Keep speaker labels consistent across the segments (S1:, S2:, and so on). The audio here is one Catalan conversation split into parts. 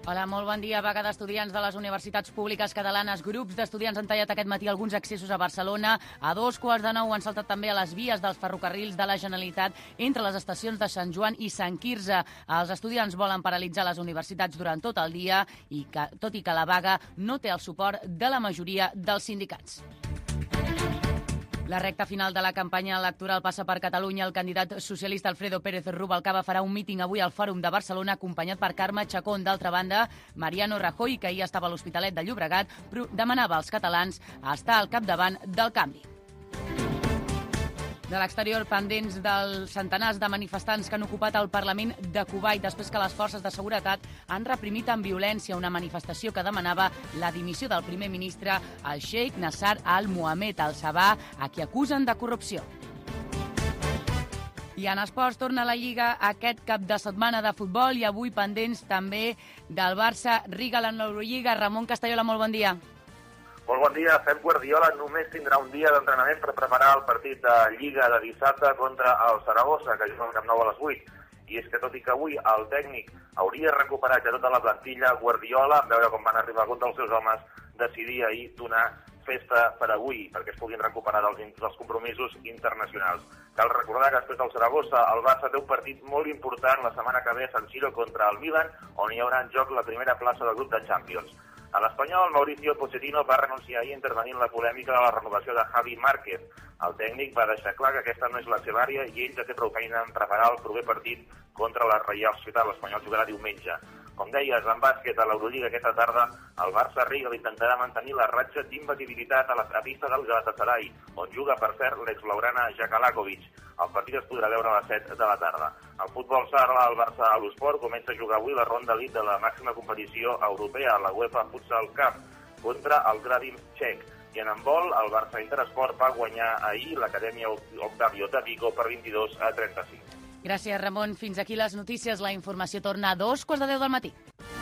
S1: Hola, molt bon dia. Vaga d'estudiants de les universitats públiques catalanes. Grups d'estudiants han tallat aquest matí alguns accessos a Barcelona. A 8:45 han saltat també a les vies dels ferrocarrils de la Generalitat entre les estacions de Sant Joan i Sant Quirze. Els estudiants volen paralitzar les universitats durant tot el dia, tot i que la vaga no té el suport de la majoria dels sindicats. La recta final de la campanya electoral passa per Catalunya. El candidat socialista Alfredo Pérez Rubalcaba farà un míting avui al Fòrum de Barcelona acompanyat per Carme Chacón. D'altra banda, Mariano Rajoy, que ahir estava a l'Hospitalet de Llobregat, demanava als catalans estar al capdavant del canvi. De l'exterior, pendents dels centenars de manifestants que han ocupat el Parlament de Kuwait després que les forces de seguretat han reprimit amb violència una manifestació que demanava la dimissió del primer ministre, el Sheikh Nasser al-Mohamed al-Sabah, a qui acusen de corrupció. I en esports torna la Lliga aquest cap de setmana de futbol i avui pendents també del Barça-Riga a l'Eurolliga. Ramon Castellola, molt bon dia.
S2: Molt bon dia. Pep Guardiola només tindrà un dia d'entrenament per preparar el partit de Lliga de dissabte contra el Saragossa, que juga al Camp Nou a les 8. I és que tot i que avui el tècnic hauria recuperat ja tota la plantilla, Guardiola, veure com van arribar contra els seus homes, decidia ahir donar festa per avui, perquè es puguin recuperar dels compromisos internacionals. Cal recordar que després del Saragossa, el Barça té un partit molt important la setmana que ve a San Siro contra el Milan, on hi haurà en joc la primera plaça del grup de Champions. A l'Espanyol, Mauricio Pochettino va renunciar ahir intervenint en la polèmica de la renovació de Javi Márquez. El tècnic va deixar clar que aquesta no és la seva àrea i ell ja té prou feina en preparar el proper partit contra la Reial Societat. L'Espanyol jugarà diumenge. Com deies, en bàsquet a l'Eurolliga aquesta tarda, el Barça-Riga intentarà mantenir la ratxa d'imbatibilitat a la pista del Galatasaray, on juga, per cert, l'ex-blaugrana Jakalakovic. El partit es podrà veure a les 7 de la tarda. El futbol sala al Barça a l'Esport comença a jugar avui la ronda elite de la màxima competició europea, la UEFA Futsal Cup, contra el Gradim txec. I en handbol, el Barça Interesport va guanyar ahir l'Acadèmia Octavio de Vigo per 22-35.
S1: Gràcies, Ramon. Fins aquí les notícies. La informació torna a 9:45 del matí.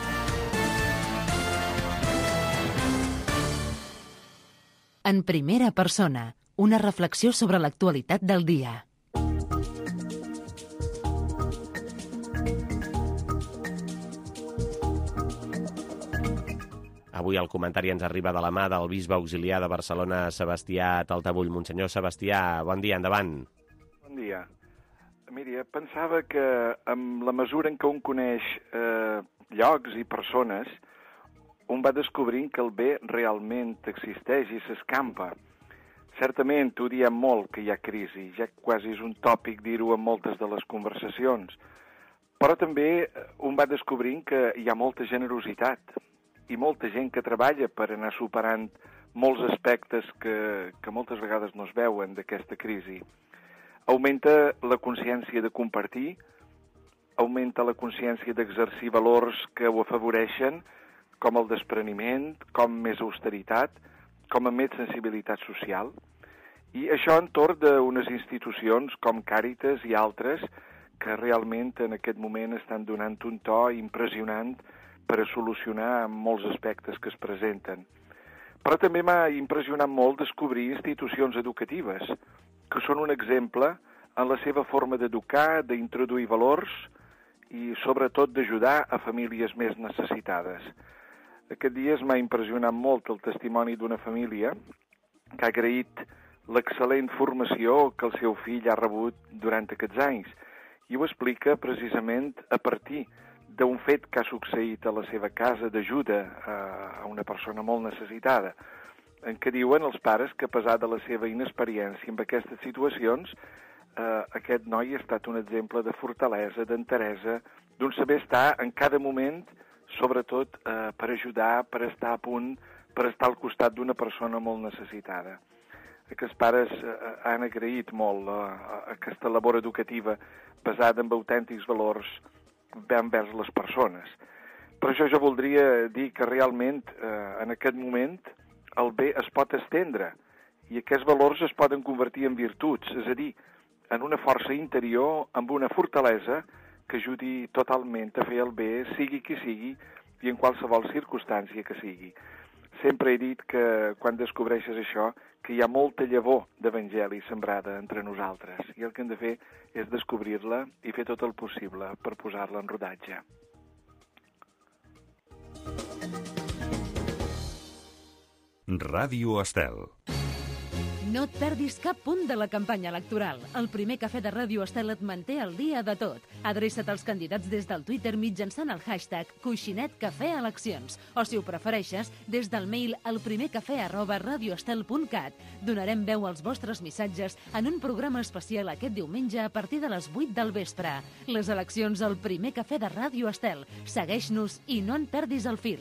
S3: En primera persona, una reflexió sobre l'actualitat del dia.
S4: Avui el comentari ens arriba de la mà del bisbe auxiliar de Barcelona, Sebastià Taltabull. Monsenyor Sebastià, bon dia, endavant.
S5: Bon dia. Miri, pensava que amb la mesura en què un coneix llocs i persones, un va descobrint que el bé realment existeix i s'escampa. Certament, ho diem molt que hi ha crisi, ja quasi és un tòpic dir-ho en moltes de les conversacions, però també un va descobrint que hi ha molta generositat i molta gent que treballa per anar superant molts aspectes que moltes vegades no es veuen d'aquesta crisi. Augmenta la consciència de compartir, augmenta la consciència d'exercir valors que ho afavoreixen, com el despreniment, com més austeritat, com a més sensibilitat social. I això entorn d'unes institucions com Càritas i altres que realment en aquest moment estan donant un to impressionant per a solucionar molts aspectes que es presenten. Però també m'ha impressionat molt descobrir institucions educatives que són un exemple en la seva forma d'educar, d'introduir valors i sobretot d'ajudar a famílies més necessitades. Aquest dies m'ha impressionat molt el testimoni d'una família que ha agraït l'excel·lent formació que el seu fill ha rebut durant aquests anys i ho explica precisament a partir d'un fet que ha succeït a la seva casa d'ajuda a una persona molt necessitada, en què diuen els pares que a pesar de la seva inexperiència en aquestes situacions, aquest noi ha estat un exemple de fortalesa, d'enteresa, d'un saber estar en cada moment, sobretot per ajudar, per estar a punt, per estar al costat d'una persona molt necessitada. Aquests pares han agraït molt aquesta labor educativa basada en autèntics valors envers les persones. Per això jo voldria dir que realment en aquest moment el bé es pot estendre i aquests valors es poden convertir en virtuts, és a dir, en una força interior, amb una fortalesa que ajudi totalment a fer el bé, sigui qui sigui i en qualsevol circumstància que sigui. Sempre he dit que quan descobreixes això, que hi ha molta llavor d'evangeli sembrada entre nosaltres i el que hem de fer és descobrir-la i fer tot el possible per posar-la en rodatge.
S6: Ràdio Estel.
S3: No et perdis cap punt de la campanya electoral. El primer cafè de Ràdio Estel et manté al dia de tot. Adreça't als candidats des del Twitter mitjançant el hashtag #CoixinetCafèEleccions o, si ho prefereixes, des del mail alprimercafè@radioestel.cat. Donarem veu als vostres missatges en un programa especial aquest diumenge a partir de les 8 del vespre. Les eleccions al primer cafè de Ràdio Estel. Segueix-nos i no en perdis el fil.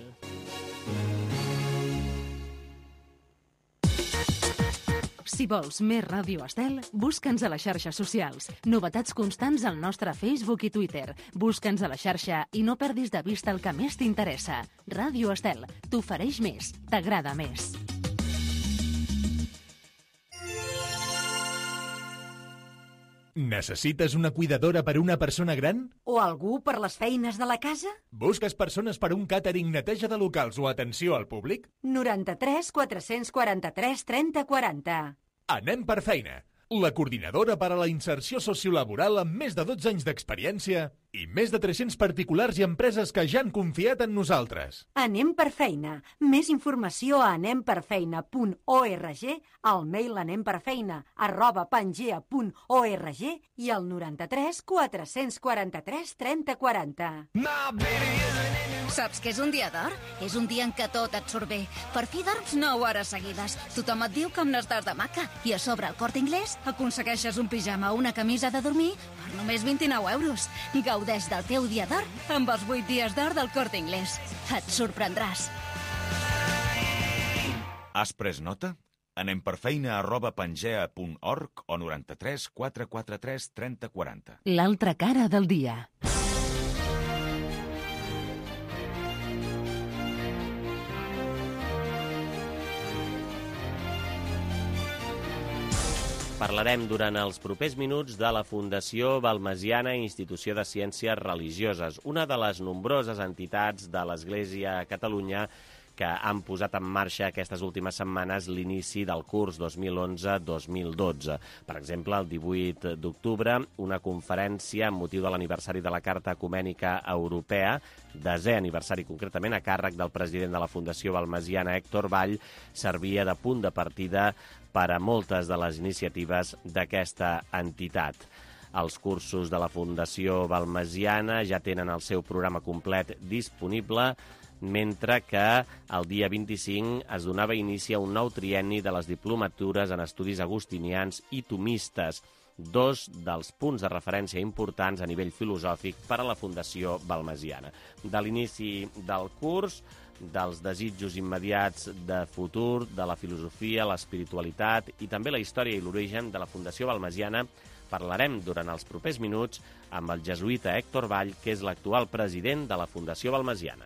S3: Si vols més Ràdio Estel, busca'ns a les xarxes socials. Novetats constants al nostre Facebook i Twitter. Busca'ns a la xarxa i no perdis de vista el que més t'interessa. Ràdio Estel, t'ofereix més, t'agrada més.
S7: Necessites una cuidadora per una persona gran?
S8: O algú per les feines de la casa?
S7: Busques persones per un càtering, neteja de locals o atenció al públic?
S8: 93 443 30 40.
S7: Anem per feina. La coordinadora per a la inserció sociolaboral amb més de 12 anys d'experiència i més de 300 particulars i empreses que ja han confiat en nosaltres.
S8: Anem per feina. Més informació a anemperfeina.org, al mail anemperfeina@pangea.org i al 93 443 30 40.
S9: Saps què és un dia d'or? És un dia en què tot et surt bé. Per fi dorms 9 hores seguides. Tothom et diu com n'estàs de maca. I a sobre, al Corte Inglés, aconsegueixes un pijama o una camisa de dormir per només 29 euros. Gaudeix del teu dia d'or amb els 8 dies d'or del Corte Inglés. Et sorprendràs.
S6: Has pres nota? anemperfeina@pangea.org o 93 443 30 40.
S3: L'altra cara del dia.
S4: Parlarem durant els propers minuts de la Fundació Balmesiana, Institució de Ciències Religioses, una de les nombroses entitats de l'Església a Catalunya que han posat en marxa aquestes últimes setmanes l'inici del curs 2011-2012. Per exemple, el 18 d'octubre, una conferència amb motiu de l'aniversari de la Carta Ecumènica Europea, 10è aniversari concretament, a càrrec del president de la Fundació Balmesiana, Héctor Vall, servia de punt de partida per a moltes de les iniciatives d'aquesta entitat. Els cursos de la Fundació Balmesiana ja tenen el seu programa complet disponible, mentre que el dia 25 es donava inici a un nou trienni de les diplomatures en estudis agustinians i tomistes, dos dels punts de referència importants a nivell filosòfic per a la Fundació Balmesiana. De l'inici del curs, dels desitjos immediats de futur, de la filosofia, l'espiritualitat i també la història i l'origen de la Fundació Balmesiana, parlarem durant els propers minuts amb el jesuïta Héctor Vall, que és l'actual president de la Fundació Balmesiana.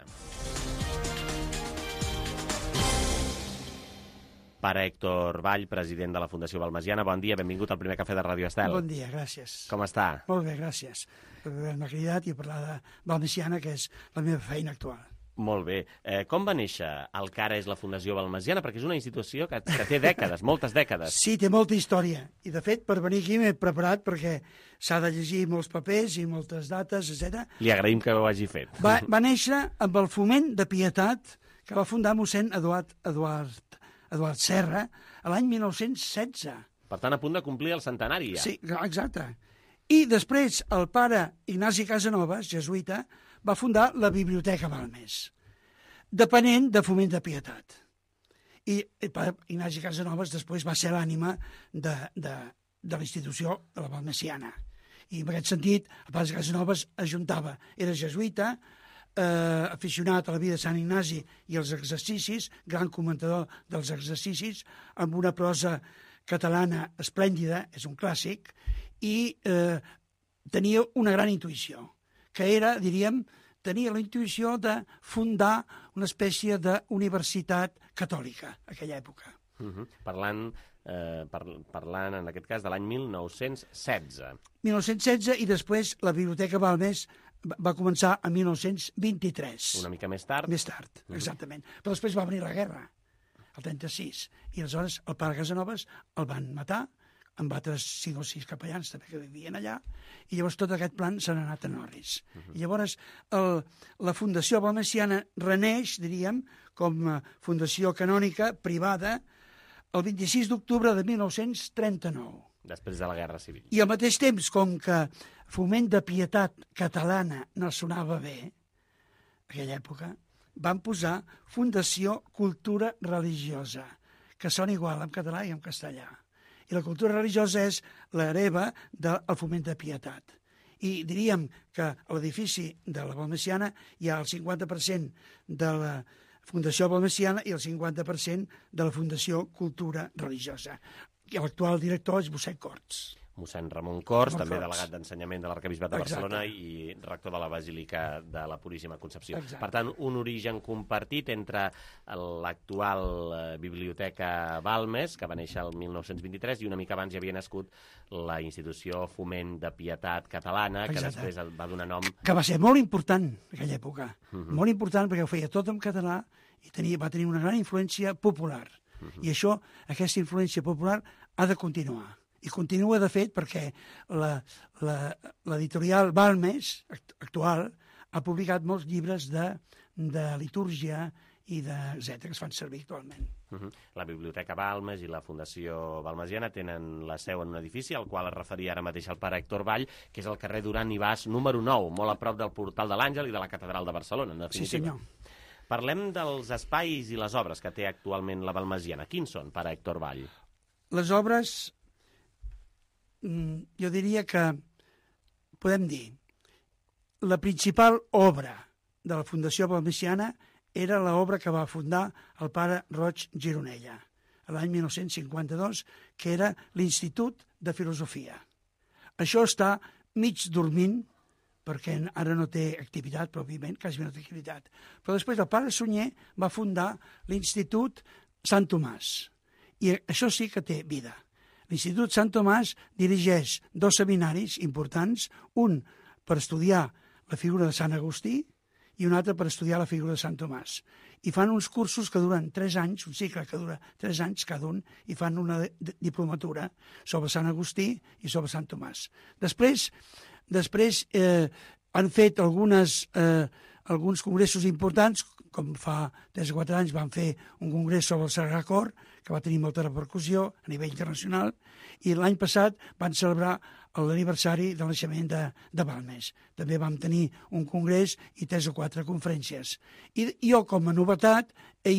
S4: Pare Héctor Vall, president de la Fundació Balmesiana, bon dia, benvingut al primer cafè de Ràdio Estel.
S10: Bon dia, gràcies.
S4: Com està?
S10: Molt bé, gràcies per haver-me cridat i parlar de Balmesiana, que és la meva feina actual.
S4: Molt bé. Com va néixer el que ara és la Fundació Balmesiana? Perquè és una institució que té dècades, moltes dècades.
S10: Sí, té molta història. I, de fet, per venir aquí m'he preparat perquè s'ha de llegir molts papers i moltes dates, etc.
S4: Li agraïm que ho hagi fet.
S10: Va néixer amb el foment de pietat que va fundar mossèn Eduard Serra l'any 1916.
S4: Per tant, a punt de complir el centenari, ja.
S10: Sí, exacte. I després el pare Ignasi Casanovas, jesuïta, va fundar la Biblioteca Balmes, depenent de Foment de Pietat. I el pare Ignasi Casanovas després va ser l'ànima de la institució de la Balmesiana. I en aquest sentit, el pare Casanovas ajuntava, era jesuïta, aficionat a la vida de Sant Ignasi i els exercicis, gran comentador dels exercicis, amb una prosa catalana esplèndida, és un clàssic, i tenia una gran intuïció, que era, diríem, tenia la intuïció de fundar una espècie d'universitat catòlica a aquella època.
S4: Parlant, en aquest cas, de l'any 1916.
S10: 1916, i després la Biblioteca Balmes va començar en 1923.
S4: Una mica més tard.
S10: Més tard, exactament. Però després va venir la guerra, el 36, i aleshores el pare Casanovas el van matar amb altres 5 o 6 capellans també que vivien allà, i llavors tot aquest plan s'ha anat a Norris. I llavors la Fundació Balmesiana reneix, diríem, com a fundació canònica privada el 26 d'octubre de 1939.
S4: Després de la Guerra Civil.
S10: I al mateix temps, com que Foment de Pietat Catalana no sonava bé, en aquella època, van posar Fundació Cultura Religiosa, que sona igual en català i en castellà. I la cultura religiosa és l'hereva del Foment de Pietat. I diríem que a l'edifici de la Balmesiana hi ha el 50% de la Fundació Balmesiana i el 50% de la Fundació Cultura Religiosa. I l'actual director és mossèn Corts.
S4: Mossèn Ramon Corts, també delegat d'ensenyament de l'Arquebisbat de Barcelona i rector de la Basílica de la Puríssima Concepció. Per tant, un origen compartit entre l'actual Biblioteca Balmes, que va néixer el 1923, i una mica abans ja havia nascut la institució Foment de Pietat Catalana, que després va donar nom...
S10: Que va ser molt important en aquella època. Molt important perquè ho feia tot en català i va tenir una gran influència popular. I això, aquesta influència popular, ha de continuar. I continua, de fet, perquè l'editorial Balmes, actual, ha publicat molts llibres de litúrgia i etc. que es fan servir actualment.
S4: La Biblioteca Balmes i la Fundació Balmesiana tenen la seu en un edifici al qual es referia ara mateix el pare Héctor Vall, que és el carrer Duran i Bas número 9, molt a prop del Portal de l'Àngel i de la Catedral de Barcelona, en definitiva.
S10: Sí, senyor.
S4: Parlem dels espais i les obres que té actualment la Balmesiana. Quins són, pare Héctor Vall?
S10: Les obres... jo diria que, podem dir, la principal obra de la Fundació Balmesiana era l'obra que va fundar el pare Roig Gironella, l'any 1952, que era l'Institut de Filosofia. Això està mig dormint, perquè ara no té activitat, pròpiament, quasi no té activitat. Però després el pare Sunyer va fundar l'Institut Sant Tomàs, i això sí que té vida. L'Institut Sant Tomàs dirigeix 2 seminaris importants, un per estudiar la figura de Sant Agustí i un altre per estudiar la figura de Sant Tomàs. I fan uns cursos que duren 3 anys, un cicle que dura 3 anys cada un, i fan una diplomatura sobre Sant Agustí i sobre Sant Tomàs. Després han fet alguns congressos importants, com fa 3 o 4 anys van fer un congrés sobre el Sagrà Cor, que va tenir molta repercussió a nivell internacional, i l'any passat van celebrar l'aniversari del naixement de Balmes. També vam tenir un congrés i 3 o 4 conferències. I jo, com a novetat,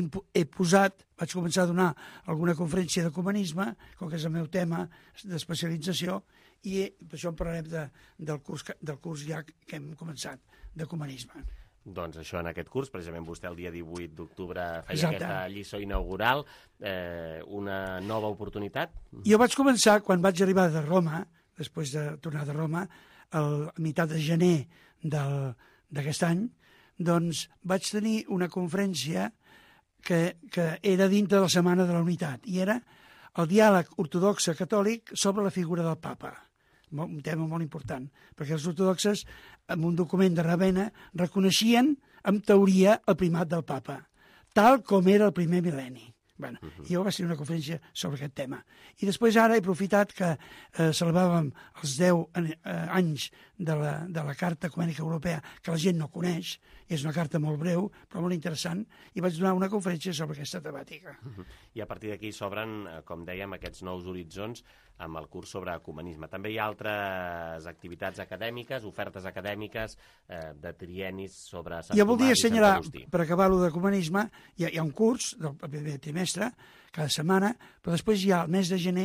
S10: vaig començar a donar alguna conferència d'ecumenisme, com que és el meu tema d'especialització, i per això en parlarem del curs ja que hem començat, d'ecumenisme.
S4: Doncs això, en aquest curs, precisament vostè el dia 18 d'octubre feia aquesta lliçó inaugural, una nova oportunitat.
S10: Jo vaig començar, quan vaig arribar de Roma, després de tornar de Roma, a meitat de gener d'aquest any, doncs vaig tenir una conferència que era dintre de la Setmana de la Unitat, i era el diàleg ortodoxe catòlic sobre la figura del papa. Un tema molt important, perquè els ortodoxes, en un document de Ravenna, reconeixien, en teoria, el primat del papa, tal com era el primer mil·lenni. Bueno, jo vaig tenir una conferència sobre aquest tema. I després ara he aprofitat que celebràvem els 10 anys de la Carta Ecumènica Europea, que la gent no coneix, i és una carta molt breu, però molt interessant, i vaig donar una conferència sobre aquesta temàtica.
S4: I a partir d'aquí s'obren, com dèiem, aquests nous horitzons amb el curs sobre ecumenisme. També hi ha altres activitats acadèmiques, ofertes acadèmiques de triennis sobre Sant Tomàs i Sant Agustí.
S10: Jo voldria assenyalar, per acabar-ho d'ecumenisme, hi ha un curs del primer trimestre, cada setmana, però després hi ha el mes de gener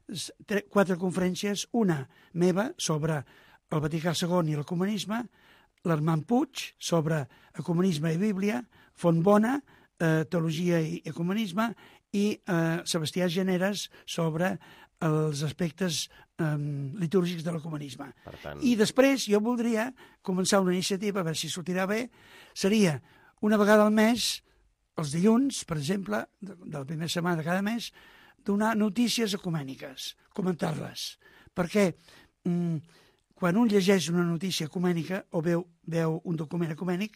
S10: 4 conferències, una meva sobre el Vaticà II i l'ecumenisme, l'Armand Puig sobre ecumenisme i Bíblia, Fontbona, teologia i ecumenisme, i Sebastià Generes sobre els aspectes litúrgics de l'ecumenisme. I després jo voldria començar una iniciativa, a veure si sortirà bé, seria una vegada al mes, els dilluns, per exemple, de la primera setmana de cada mes, donar notícies ecumèniques, comentar-les, perquè quan un llegeix una notícia ecumènica o veu un document ecumènic,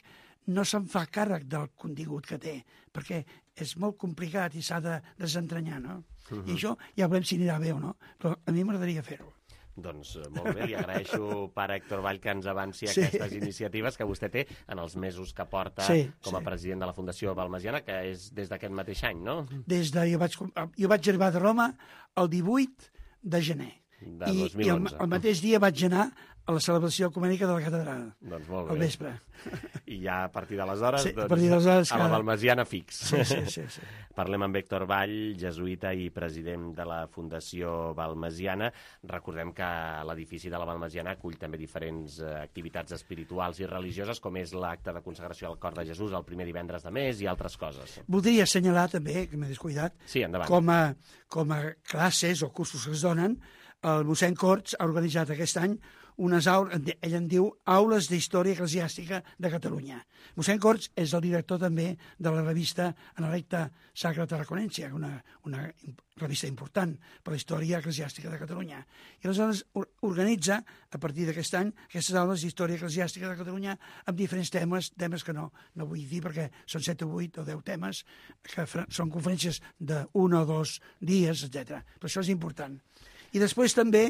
S10: no se'n fa càrrec del contingut que té, perquè és molt complicat i s'ha de desentranyar, no? I això ja veurem si anirà bé o no, però a mi m'agradaria fer-ho.
S4: Doncs molt bé, li agraeixo, pare Héctor Vall, que ens avanci aquestes iniciatives que vostè té en els mesos que porta com a president de la Fundació Balmesiana, que és des d'aquest mateix any, no?
S10: Jo vaig arribar de Roma el 18 de gener.
S4: De 2011.
S10: I el mateix dia vaig anar a la celebració ecumènica de la catedral.
S4: Doncs molt bé.
S10: Al vespre.
S4: I ja a partir d'aleshores,
S10: a
S4: la Balmesiana fix.
S10: Sí.
S4: Parlem amb Héctor Vall, jesuïta i president de la Fundació Balmesiana. Recordem que l'edifici de la Balmesiana acull també diferents activitats espirituals i religioses, com és l'acte de consagració al Cor de Jesús el primer divendres de mes i altres coses.
S10: Voldria assenyalar també, que m'he descuidat, com a classes o cursos que es donen, el mossèn Corts ha organitzat aquest any unes aules, ell en diu Aules d'Història Eclesiàstica de Catalunya. Mossèn Corts és el director també de la revista Analecta Sacra Tarraconense, una revista important per la història eclesiàstica de Catalunya. I aleshores organitza, a partir d'aquest any, aquestes aules d'història eclesiàstica de Catalunya amb diferents temes que no vull dir perquè són 7 o 8 o 10 temes, que són conferències d'1 o 2 dies, etc. Però això és important. I després també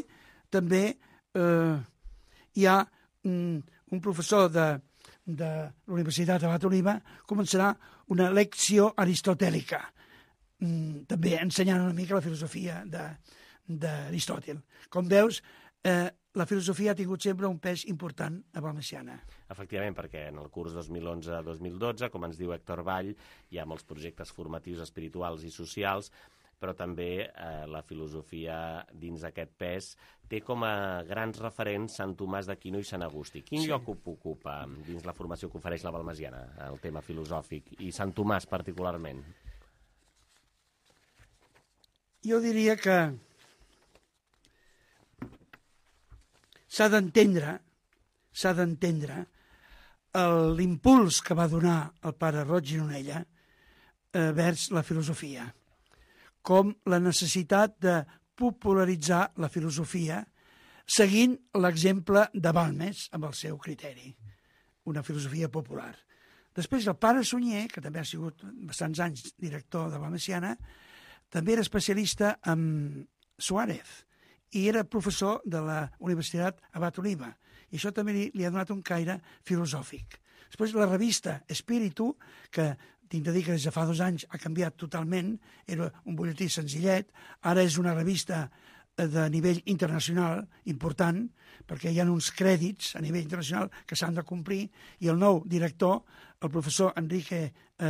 S10: hi ha un professor de la Universitat Abat Oliba començarà una lecció aristotèlica, també ensenyant una mica la filosofia d'Aristòtil. Com veus, la filosofia ha tingut sempre un pes important a Balmesiana.
S4: Efectivament, perquè en el curs 2011-2012, com ens diu Héctor Vall, hi ha molts projectes formatius, espirituals i socials, però també la filosofia dins aquest pes té com a grans referents Sant Tomàs d'Aquino i Sant Agustí. Quin lloc ocupa dins la formació que ofereix la Balmesiana, el tema filosòfic, i Sant Tomàs particularment?
S10: Jo diria que s'ha d'entendre l'impuls que va donar el pare Roig Gironella vers la filosofia, com la necessitat de popularitzar la filosofia seguint l'exemple de Balmes amb el seu criteri, una filosofia popular. Després el pare Sunyer, que també ha sigut bastants anys director de Balmesiana, també era especialista en Suárez i era professor de la Universitat Abat Oliba, i això també li ha donat un caire filosòfic. Després la revista Espíritu, que tinc de dir que des de fa 2 anys ha canviat totalment, era un butlletí senzillet, ara és una revista de nivell internacional important, perquè hi ha uns crèdits a nivell internacional que s'han de complir, i el nou director, el professor Enrique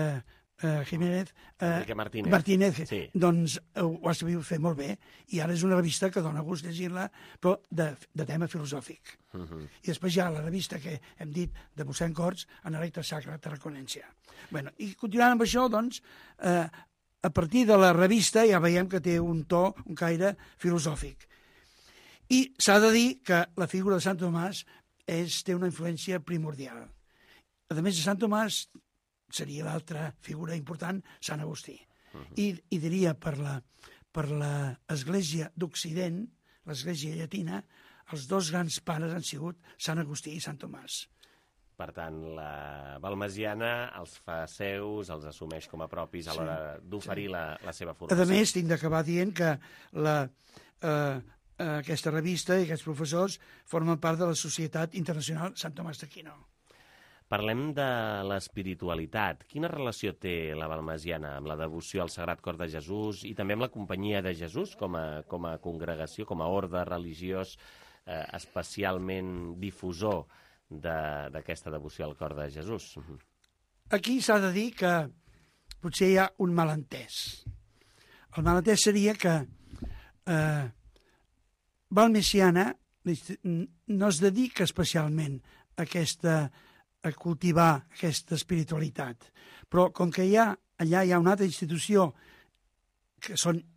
S10: Martínez, sí. Doncs ho ha sabut fer molt bé, i ara és una revista que dona gust llegir-la, però de tema filosòfic. I després hi ha la revista que hem dit de mossèn Corts, Analecta Sacra Tarraconense. I continuant amb això, doncs, a partir de la revista ja veiem que té un to, un caire filosòfic. I s'ha de dir que la figura de Sant Tomàs té una influència primordial. A més de Sant Tomàs, seria l'altra figura important, Sant Agustí. I diria per l'Església d'Occident, l'Església llatina, els 2 grans pares han sigut Sant Agustí i Sant Tomàs.
S4: Per tant, la Balmesiana els fa seus, els assumeix com a propis a l'hora d'oferir la seva formació.
S10: A més, tinc d'acabar dient que aquesta revista i aquests professors formen part de la Societat Internacional Sant Tomàs d'Aquino.
S4: Parlem de l'espiritualitat. Quina relació té la Balmesiana amb la devoció al Sagrat Cor de Jesús i també amb la Companyia de Jesús com a congregació, com a orde religiós especialment difusor d'aquesta devoció al Cor de Jesús?
S10: Aquí s'ha de dir que potser hi ha un malentès. El malentès seria que Balmesiana no es dedica especialment a cultivar aquesta espiritualitat. Però com que allà hi ha una altra institució que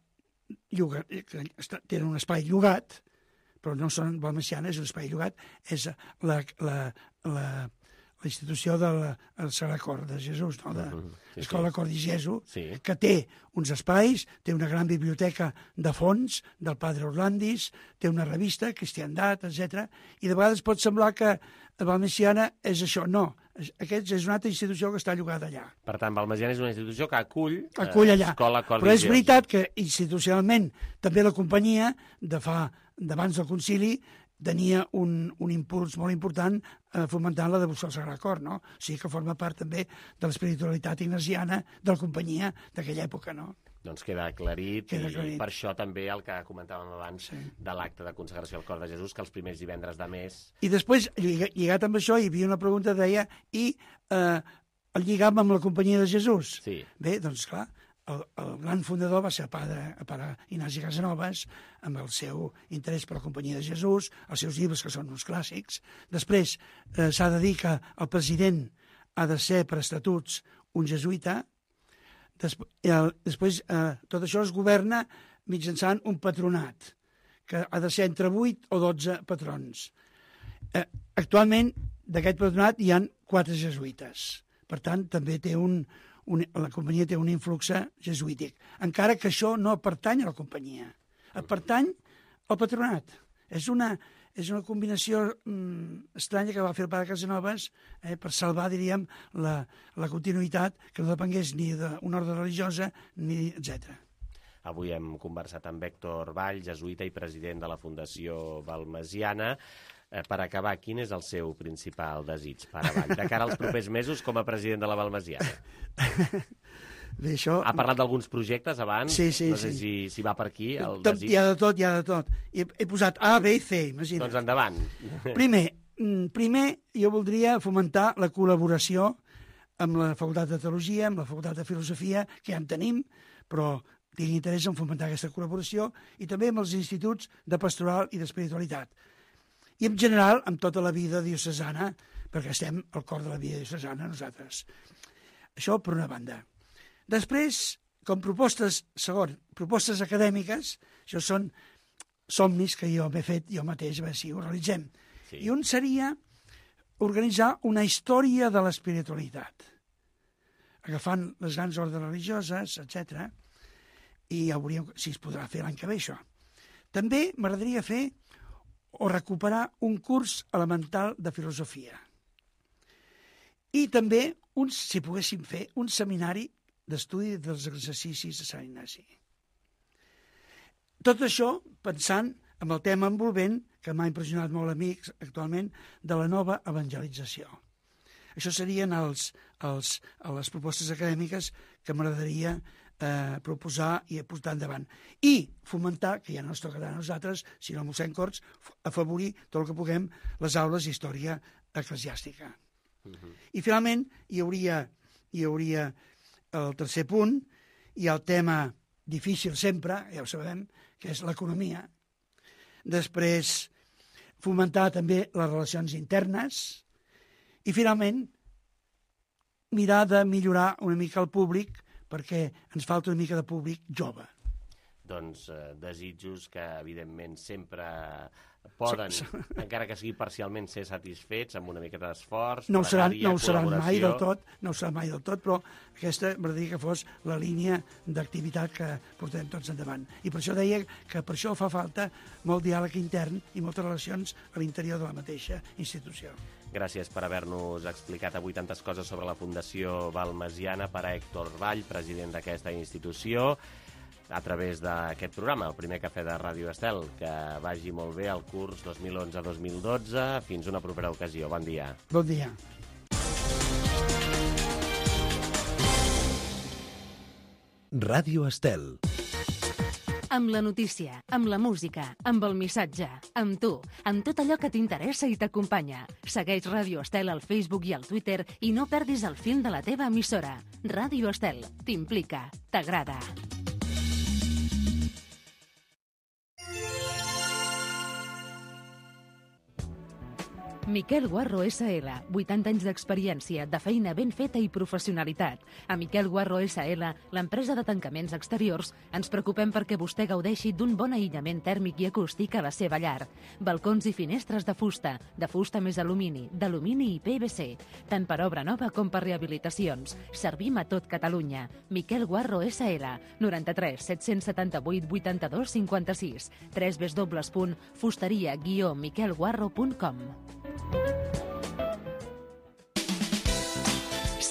S10: tenen un espai llogat, però no són Balmesiana, és un espai llogat, és la institució del Sagrat Cor de Jesús, no? De l'Escola Cor de Jesús, que té uns espais, té una gran biblioteca de fons del Padre Orlandis, té una revista, Cristiandat, etc. I de vegades pot semblar que Balmesiana és això. No, Aquesta és una altra institució que està llogada allà.
S4: Per tant, Balmesiana és una institució que acull
S10: allà.
S4: escola Cor
S10: Però és
S4: Religiós.
S10: veritat que institucionalment també la companyia d'abans del concili tenia un impuls molt important fomentant la devoció al Sagrat Cor, no? O sigui que forma part també de l'espiritualitat ignasiana de la companyia d'aquella època, no?
S4: Doncs queda aclarit, i per això també el que comentàvem abans de l'acte de consagració al Cor de Jesús, que els primers divendres de mes...
S10: I després, lligat amb això, hi havia una pregunta que deia el lligam amb la companyia de Jesús?
S4: Sí.
S10: Bé, doncs clar, el gran fundador va ser el pare Ignasi Casanovas, amb el seu interès per la companyia de Jesús, els seus llibres, que són uns clàssics. Després s'ha de dir que el president ha de ser per estatuts un jesuïta. Després tot això es governa mitjançant un patronat, que ha de ser entre 8 o 12 patrons. Actualment, d'aquest patronat hi ha 4 jesuïtes. Per tant, també la companyia té un influx jesuític. Encara que això no pertany a la companyia. Pertany al patronat. És una combinació estranya que va fer el pare Casanovas per salvar, diríem, la continuïtat, que no depengués ni d'una ordre religiosa, ni etc.
S4: Avui hem conversat amb Héctor Vall, jesuïta i president de la Fundació Balmesiana. Per acabar, quin és el seu principal desig, pare Vall, de cara als propers mesos com a president de la Balmesiana?
S10: Bé, això...
S4: Ha parlat d'alguns projectes abans?
S10: Sí.
S4: No sé si va per aquí, el desig.
S10: Hi ha de tot. He posat A, B i C, imagina't.
S4: Doncs endavant.
S10: Primer, jo voldria fomentar la col·laboració amb la Facultat de Teologia, amb la Facultat de Filosofia, que ja en tenim, però tinc interès en fomentar aquesta col·laboració, i també amb els instituts de pastoral i d'espiritualitat. I en general, amb tota la vida diocesana, perquè estem al cor de la vida diocesana nosaltres. Això per una banda. Després, com propostes acadèmiques, això són somnis que jo m'he fet jo mateix, a veure si ho realitzem. Sí. I un seria organitzar una història de l'espiritualitat, agafant les grans ordres religioses, etc. I ja veuríem si es podrà fer l'any que ve, això. També m'agradaria fer o recuperar un curs elemental de filosofia. I també, si poguéssim fer, un seminari d'estudi dels exercicis de Sant Ignasi. Tot això pensant en el tema envolvent, que m'ha impressionat molt a mi actualment, de la nova evangelització. Això serien les propostes acadèmiques que m'agradaria proposar i portar endavant. I fomentar, que ja no ens tocarà a nosaltres, sinó a mossèn Corts, afavorir tot el que puguem les aules d'història eclesiàstica. I finalment hi hauria el tercer punt, i el tema difícil sempre, ja ho sabem, que és l'economia. Després, fomentar també les relacions internes. I finalment, mirar de millorar una mica el públic, perquè ens falta una mica de públic jove.
S4: Doncs desitjos que, evidentment, sempre poden, encara que sigui parcialment, ser satisfets amb una miqueta d'esforç.
S10: No ho seran mai del tot, però aquesta m'agradaria que fos la línia d'activitat que portem tots endavant. I per això deia que per això fa falta molt diàleg intern i moltes relacions a l'interior de la mateixa institució.
S4: Gràcies per haver-nos explicat avui tantes coses sobre la Fundació Balmesiana, per a Héctor Vall, president d'aquesta institució, a través d'aquest programa, el primer cafè de Ràdio Estel. Que vagi molt bé el curs 2011-2012. Fins una propera ocasió. Bon dia.
S10: Bon dia.
S7: Ràdio Estel.
S3: Amb la notícia, amb la música, amb el missatge, amb tu, amb tot allò que t'interessa i t'acompanya. Segueix Ràdio Estel al Facebook i al Twitter i no perdis el fil de la teva emissora. Ràdio Estel t'implica, t'agrada. Miquel Guarro S.L., 80 anys d'experiència, de feina ben feta i professionalitat. A Miquel Guarro S.L., l'empresa de tancaments exteriors, ens preocupem perquè vostè gaudeixi d'un bon aïllament tèrmic i acústic a la seva llar. Balcons i finestres de fusta més alumini, d'alumini i PVC, tant per obra nova com per rehabilitacions. Servim a tot Catalunya. Miquel Guarro S.L., 93 778 82 56, www.fusteria-miquelguarro.com.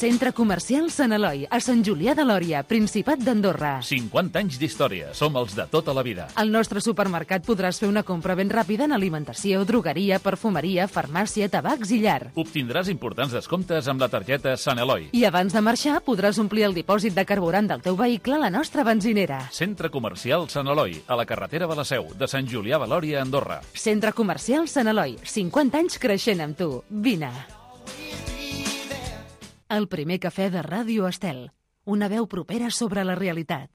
S3: Centre Comercial Sant Eloi, a Sant Julià de Lòria, Principat d'Andorra.
S11: 50 anys d'història, som els de tota la vida.
S3: Al nostre supermercat podràs fer una compra ben ràpida en alimentació, drogueria, perfumeria, farmàcia, tabacs i llar.
S11: Obtindràs importants descomptes amb la targeta Sant Eloi.
S3: I abans de marxar podràs omplir el dipòsit de carburant del teu vehicle a la nostra benzinera.
S11: Centre Comercial Sant Eloi, a la carretera de la Seu, de Sant Julià de Lòria, Andorra.
S3: Centre Comercial Sant Eloi, 50 anys creixent amb tu. Vine. El primer cafè de Ràdio Estel. Una veu propera sobre la realitat.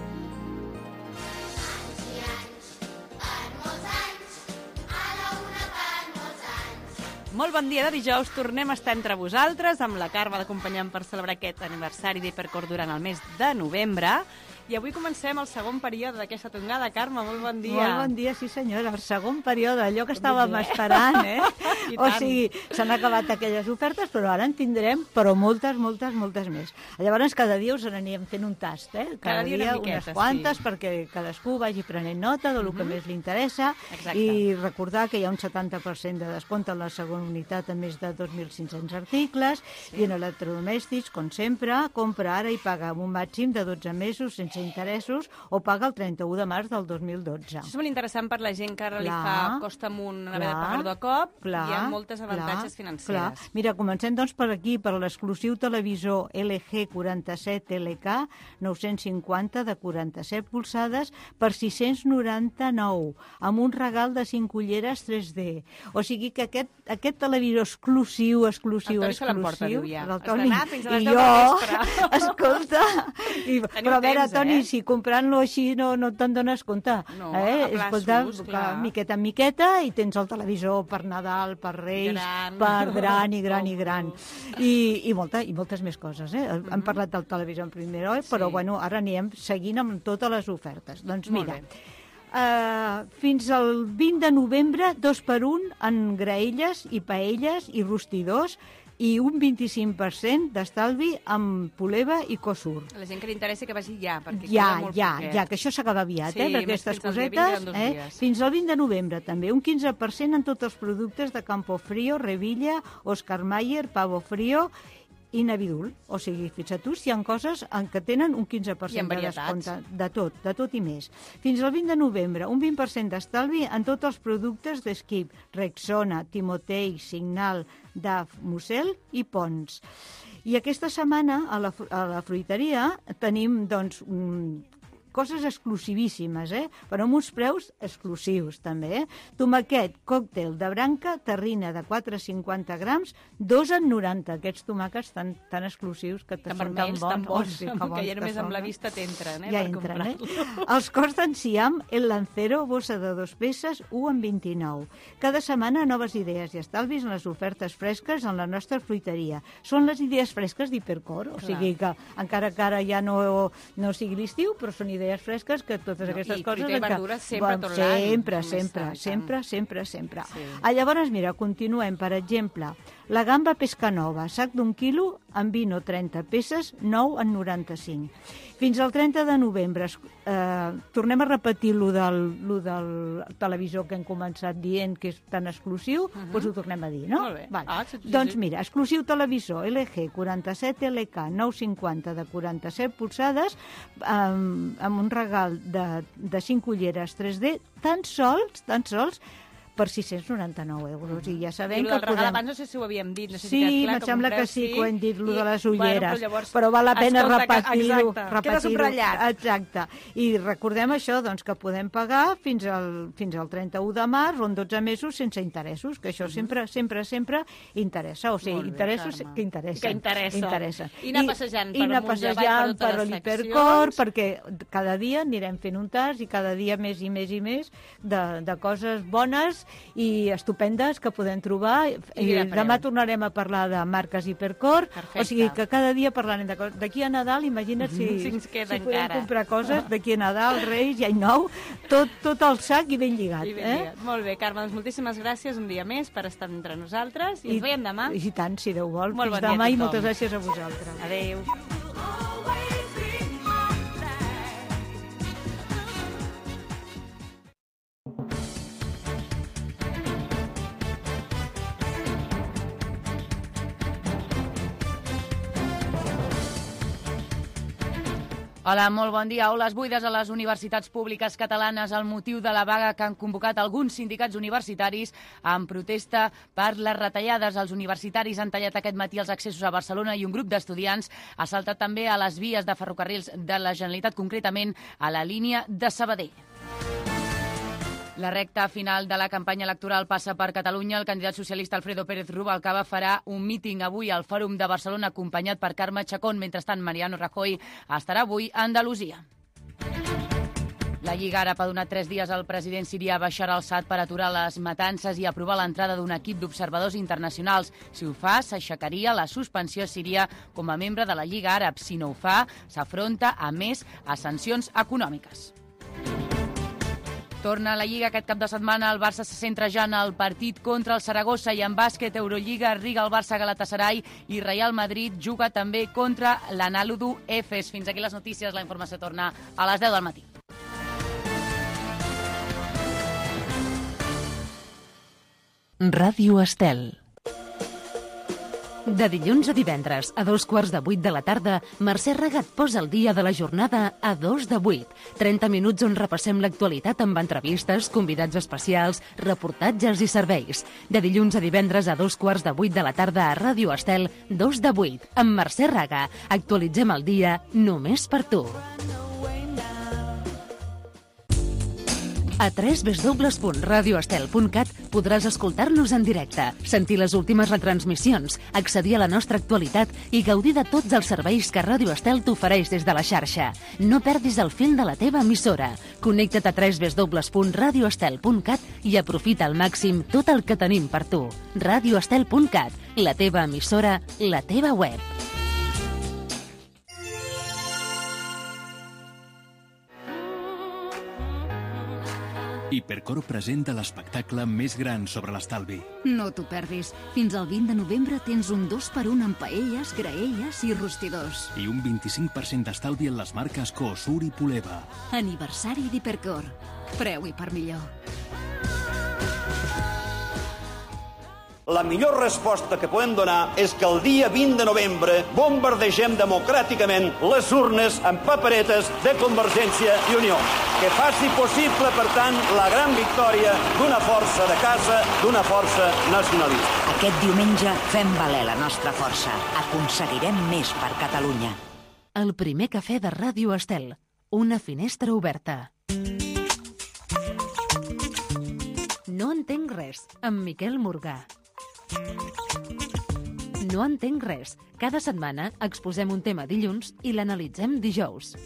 S12: Molt bon dia de dijous, tornem a estar entre vosaltres amb la Carme d'acompanyant per celebrar aquest aniversari d'Hipercor durant el mes de novembre. I avui comencem el segon període d'aquesta tongada. Carme, molt bon dia.
S13: Molt bon dia, sí senyora. El segon període, allò que estàvem esperant, O sigui, s'han acabat aquelles ofertes, però ara en tindrem, però moltes més. Llavors, cada dia us n'aníem fent un tast, Cada dia unes quantes, perquè cadascú vagi prenent nota del que més li interessa.
S12: Exacte.
S13: I recordar que hi ha un 70% de descompte en la segona unitat a més de 2.500 articles, i en electrodomèstics, com sempre, compra ara i paga amb un màxim de 12 mesos sense interessos o paga el 31 de març del 2012.
S12: Això és molt interessant per la gent que ara li fa costa amunt haver de pagar-ho de cop. Hi ha moltes avantatges financeres.
S13: Mira, comencem doncs per aquí, per l'exclusiu televisor LG 47 LK 950 de 47 polzades per 699, amb un regal de 5 ulleres 3D. O sigui que aquest televisor exclusiu...
S12: El Toni se l'emporta, diu ja.
S13: El Toni
S12: fins a les
S13: i
S12: 10 de
S13: jo,
S12: vespre.
S13: escolta, però a veure, Toni, si comprant-lo així no te'n dones compte.
S12: No, a plaços,
S13: escolta, miqueta en miqueta, i tens el televisor per Nadal, per Reis, per gran. I moltes més coses, Hem parlat del televisor en primer hora, però bueno, ara anirem seguint amb totes les ofertes. Doncs mira, fins al 20 de novembre, 2x1 en graelles i paelles i rostidors, i un 25% d'estalvi amb Poleva i Cosur.
S12: A la gent que li interessa que vagi ja, perquè
S13: ja, que això s'acaba aviat, per aquestes cosetes. Fins al 20 de novembre, també. Un 15% en tots els productes de Campofrío, Revilla, Oscar Mayer, Pavo Frío i Navidul. O sigui, fixa't tu, si hi ha coses en què tenen un 15% de descompte. De tot i més. Fins al 20 de novembre, un 20% d'estalvi en tots els productes d'Esquip, Rexona, Timotei, Signal, DAF, Musel i Pons. I aquesta setmana a la fruiteria tenim, doncs, coses exclusivíssimes, però amb uns preus exclusius, també. Tomaquet, còctel de branca, terrina de 4,50 grams, 2,90. Aquests tomàquets tan exclusius que són tan bons.
S12: Que ja només amb la vista t'entren,
S13: ja entren, Els cors d'enciam, el Lancero, bossa de 2 peces, 1,29. Cada setmana noves idees i estalvis en les ofertes fresques en la nostra fruiteria. Són les idees fresques d'Hipercor, o sigui que encara que ara ja no sigui l'estiu, però són idees fresques que totes aquestes coses...
S12: I verdura sempre tot l'any.
S13: Sempre. Llavors, mira, continuem. Per exemple, la gamba pesca nova, sac d'1 quilo amb 20 o 30 peces, 9,95. Fins al 30 de novembre, tornem a repetir lo del televisor que hem començat dient que és tan exclusiu, doncs ho tornem a dir, no?
S12: Molt bé.
S13: Doncs mira, exclusiu televisor LG 47 LK 950 de 47 polzades amb un regal de 5 ulleres 3D, tan sols per 699 euros. I ja sabem que
S12: podem... regal abans no sé si ho havíem dit.
S13: Sí, em sembla que sí, que ho hem dit, lo de les ulleres. Però val la pena repetir-ho.
S12: Queda subratllat.
S13: Exacte. I recordem això, doncs, que podem pagar fins al 31 de març o en 12 mesos sense interessos, que això sempre interessa. O sigui, interessos que interessen.
S12: I anar passejant
S13: per l'Hipercor, perquè cada dia anirem fent un tas i cada dia més i més de coses bones i estupendes que podem trobar. Demà tornarem a parlar de marques Hipercor. O sigui que cada dia parlarem de coses. D'aquí a Nadal, imagina't si podem comprar coses d'aquí a Nadal, Reis i Any Nou, tot el sac i ben lligat.
S12: Molt bé, Carme, doncs moltíssimes gràcies un dia més per estar entre nosaltres i ens veiem demà.
S13: I tant, si Déu vol. Fins demà i moltes gràcies a vosaltres.
S12: Adéu.
S1: Hola, molt bon dia. Aules buides a les universitats públiques catalanes. El motiu de la vaga que han convocat alguns sindicats universitaris en protesta per les retallades. Els universitaris han tallat aquest matí els accessos a Barcelona i un grup d'estudiants ha saltat també a les vies de ferrocarrils de la Generalitat, concretament a la línia de Sabadell. La recta final de la campanya electoral passa per Catalunya. El candidat socialista Alfredo Pérez Rubalcaba farà un míting avui al Fòrum de Barcelona acompanyat per Carme Chacón. Mentrestant, Mariano Rajoy estarà avui a Andalusia. La Lliga Àrab ha donat 3 dies al president sirià Bashar al-Assad per aturar les matances i aprovar l'entrada d'un equip d'observadors internacionals. Si ho fa, s'aixecaria la suspensió síria com a membre de la Lliga Àrab. Si no ho fa, s'afronta, a més, a sancions econòmiques. Torna a la Lliga aquest cap de setmana. El Barça se centra ja en el partit contra el Saragossa i en bàsquet Eurolliga, Riga, el Barça, Galatasaray i Real Madrid juga també contra l'Anadolu Efes. Fins aquí les notícies. La informació torna a les 10 del matí.
S3: Ràdio Estel. De dilluns a divendres, a 7:15 de la tarda, Mercè Regat posa el dia de la jornada a 7:02. 30 minuts on repassem l'actualitat amb entrevistes, convidats especials, reportatges i serveis. De dilluns a divendres a 7:15 de la tarda a Ràdio Estel, 2:08. Amb Mercè Regat actualitzem el dia només per tu. A www.radioestel.cat podràs escoltar-nos en directe, sentir les últimes retransmissions, accedir a la nostra actualitat i gaudir de tots els serveis que Ràdio Estel t'ofereix des de la xarxa. No perdis el fil de la teva emissora. Connecta't a www.radioestel.cat i aprofita al màxim tot el que tenim per tu. Radioestel.cat, la teva emissora, la teva web.
S14: Hipercor presenta l'espectacle més gran sobre l'estalvi.
S9: No t'ho perdis. Fins al 20 de novembre tens un 2x1 en paelles, graelles i rostidors.
S14: I un 25% d'estalvi en les marques Cosur i Puleva.
S9: Aniversari d'Hipercor. Preu i per millor.
S15: La millor resposta que podem donar és que el dia 20 de novembre bombardegem democràticament les urnes amb paperetes de Convergència i Unió. Que faci possible, per tant, la gran victòria d'una força de casa, d'una força nacionalista.
S16: Aquest diumenge fem valer la nostra força. Aconseguirem més per Catalunya.
S3: El primer cafè de Ràdio Estel. Una finestra oberta. No entenc res, amb Miquel Morgà. No entenc res. Cada setmana exposem un tema dilluns i l'analitzem dijous.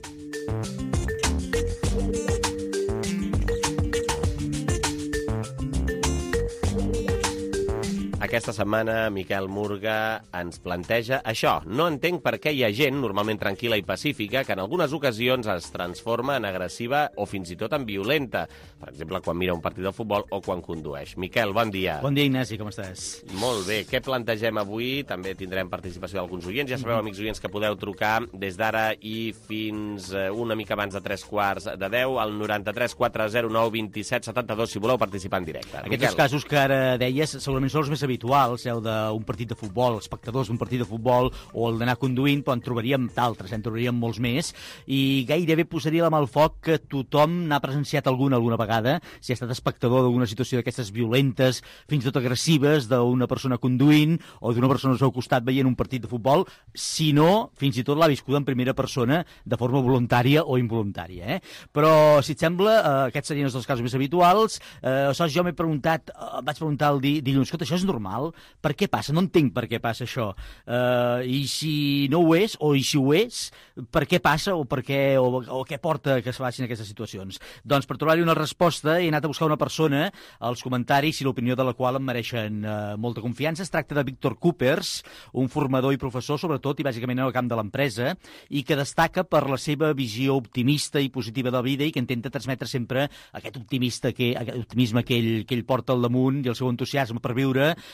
S4: Aquesta setmana, Miquel Morgà ens planteja això. No entenc per què hi ha gent, normalment tranquil·la i pacífica, que en algunes ocasions es transforma en agressiva o fins i tot en violenta. Per exemple, quan mira un partit de futbol o quan condueix. Miquel, bon dia.
S17: Bon dia, Ignasi, com estàs?
S4: Molt bé. Què plantegem avui? També tindrem participació d'alguns oients. Ja sabeu, amics oients, que podeu trucar des d'ara i fins una mica abans de 3:15 al 93 409 27 72 si voleu participar en directe.
S17: Aquests casos que ara deies segurament són els més habituals, d'un partit de futbol, espectadors d'un partit de futbol o el d'anar conduint, però en trobaríem d'altres, en trobaríem molts més, i gairebé posaria la mà al foc que tothom n'ha presenciat alguna vegada, si ha estat espectador d'una situació d'aquestes violentes, fins i tot agressives, d'una persona conduint o d'una persona al seu costat veient un partit de futbol, si no, fins i tot l'ha viscuda en primera persona de forma voluntària o involuntària. Però, si et sembla, aquests serien els dos casos més habituals. Aleshores, jo vaig preguntar el dilluns, escolta, això és normal? Per què passa? No entenc per què passa això. I si no ho és, o si ho és, per què passa o què porta que es facin aquestes situacions? Doncs per trobar-hi una resposta he anat a buscar una persona, els comentaris i l'opinió de la qual em mereixen molta confiança. Es tracta de Víctor Coopers, un formador i professor, sobretot i bàsicament en el camp de l'empresa, i que destaca per la seva visió optimista i positiva de la vida i que intenta transmetre sempre aquest optimisme que ell porta al damunt i el seu entusiasme per viure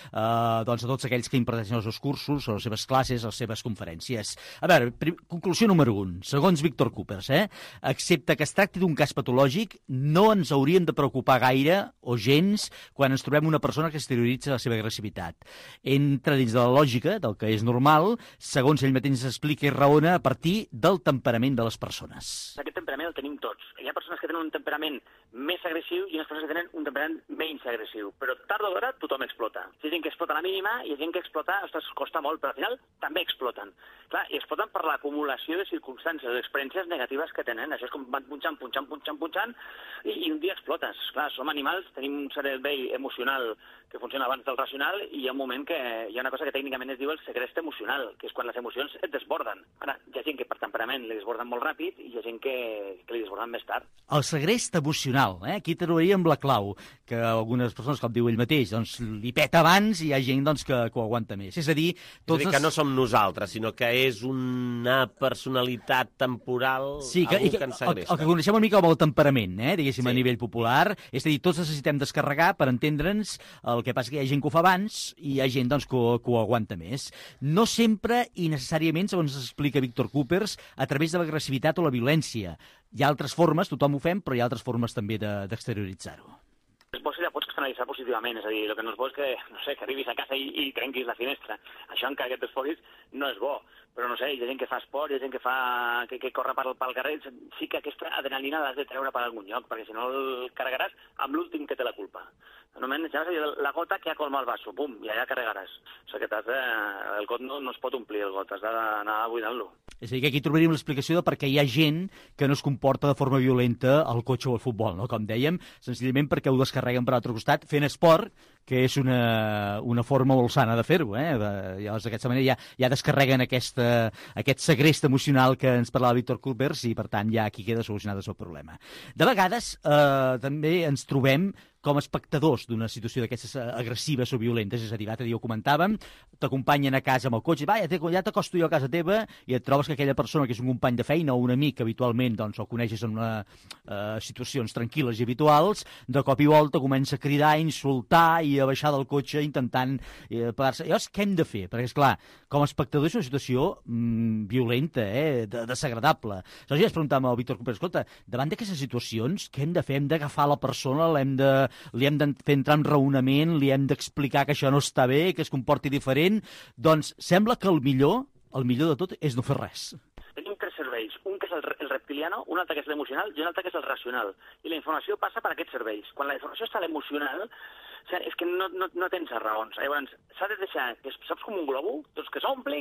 S17: doncs a tots aquells que imparteixen els seus cursos, les seves classes, les seves conferències. A veure, conclusió número 1, segons Víctor Coopers, excepte que es tracti d'un cas patològic, no ens hauríem de preocupar gaire o gens quan ens trobem una persona que exterioritza la seva agressivitat. Entra dins de la lògica del que és normal, segons ell mateix explica i raona a partir del temperament de les persones.
S18: Aquest temperament el tenim tots. Hi ha persones que tenen un temperament més agressiu i unes persones que tenen un temperament menys agressiu, però tard o d'hora tothom explota. Hi ha gent que explota a la mínima i hi ha gent que explota, ostres, costa molt, però al final també exploten. Clar, i exploten per l'acumulació de circumstàncies, d'experiències negatives que tenen. Això és com van punxant, i un dia explotes. Clar, som animals, tenim un cervell emocional que funciona abans del racional i hi ha un moment que hi ha una cosa que tècnicament es diu el segrest emocional, que és quan les emocions et desborden. Ara, hi ha gent que per temperament li desborden molt ràpid i hi ha gent que li desborden més tard.
S17: El segrest emocional, aquí trobaríem la clau, que algunes persones, com diu ell mateix, doncs li peta abans i hi ha gent doncs, que ho aguanta més. És a dir,
S4: que no som nosaltres, sinó que és una personalitat temporal,
S17: sí,
S4: que ens segresta.
S17: El que coneixem una mica com el temperament, diguéssim, a nivell popular, és a dir, tots necessitem descarregar per entendre'ns. El que passa que hi ha gent que ho fa abans i hi ha gent doncs, que ho aguanta més. No sempre i necessàriament, segons explica Víctor Coopers, a través de l'agressivitat o la violència. Hi ha altres formes, tothom ho fem, però hi ha altres formes també d'exterioritzar-ho.
S18: És bo si la pots externalitzar positivament, és a dir, el que no és bo és que, que arribis a casa i trenquis la finestra. Això encara que et desfoguis no és bo. Però no sé, hi ha gent que fa esport, hi ha gent que corre pel carrer, sí que aquesta adrenalina l'has de treure per algun lloc, perquè si no el carregaràs amb l'últim que té la culpa. Normalment, ja la gota que ha colmat el vaso, pum, i allà carregaràs. O sigui que el got no es pot omplir, el got, has d'anar buidant-lo.
S17: És a dir, que aquí trobaríem l'explicació de perquè hi ha gent que no es comporta de forma violenta al cotxe o al futbol, no? Com dèiem, senzillament perquè ho descarreguen per l'altre costat fent esport, que és una forma molt sana de fer-ho. Llavors, d'aquesta manera ja descarreguen aquest segrest emocional que ens parlava Víctor Coopers i, per tant, ja aquí queda solucionat el seu problema. De vegades, també ens trobem com a espectadors d'una situació d'aquestes agressives o violentes, és a dir, l'altre dia ho comentàvem, t'acompanyen a casa amb el cotxe, ja t'acosto jo a casa teva i et trobes que aquella persona que és un company de feina o un amic que habitualment doncs, el coneixes en situacions tranquil·les i habituals, de cop i volta comença a cridar, a insultar i a baixar del cotxe intentant pagar-se. Llavors, què hem de fer? Perquè, esclar, com a espectador és una situació violenta, desagradable. Aleshores, ja es preguntàvem al Víctor Coopers, escolta, davant d'aquestes situacions, què hem de fer? Hem d'agafar la persona, li hem de fer entrar en raonament, li hem d'explicar que això no està bé, que es comporti diferent. Doncs sembla que el millor de tot és no fer res.
S18: Tenim tres cervells, un que és el reptiliano, un altre que és l'emocional i un altre que és el racional. I la informació passa per aquests cervells. Quan la informació està a l'emocional, és que no tens raons. Llavors, s'ha de deixar, saps com un globo? Doncs que s'omple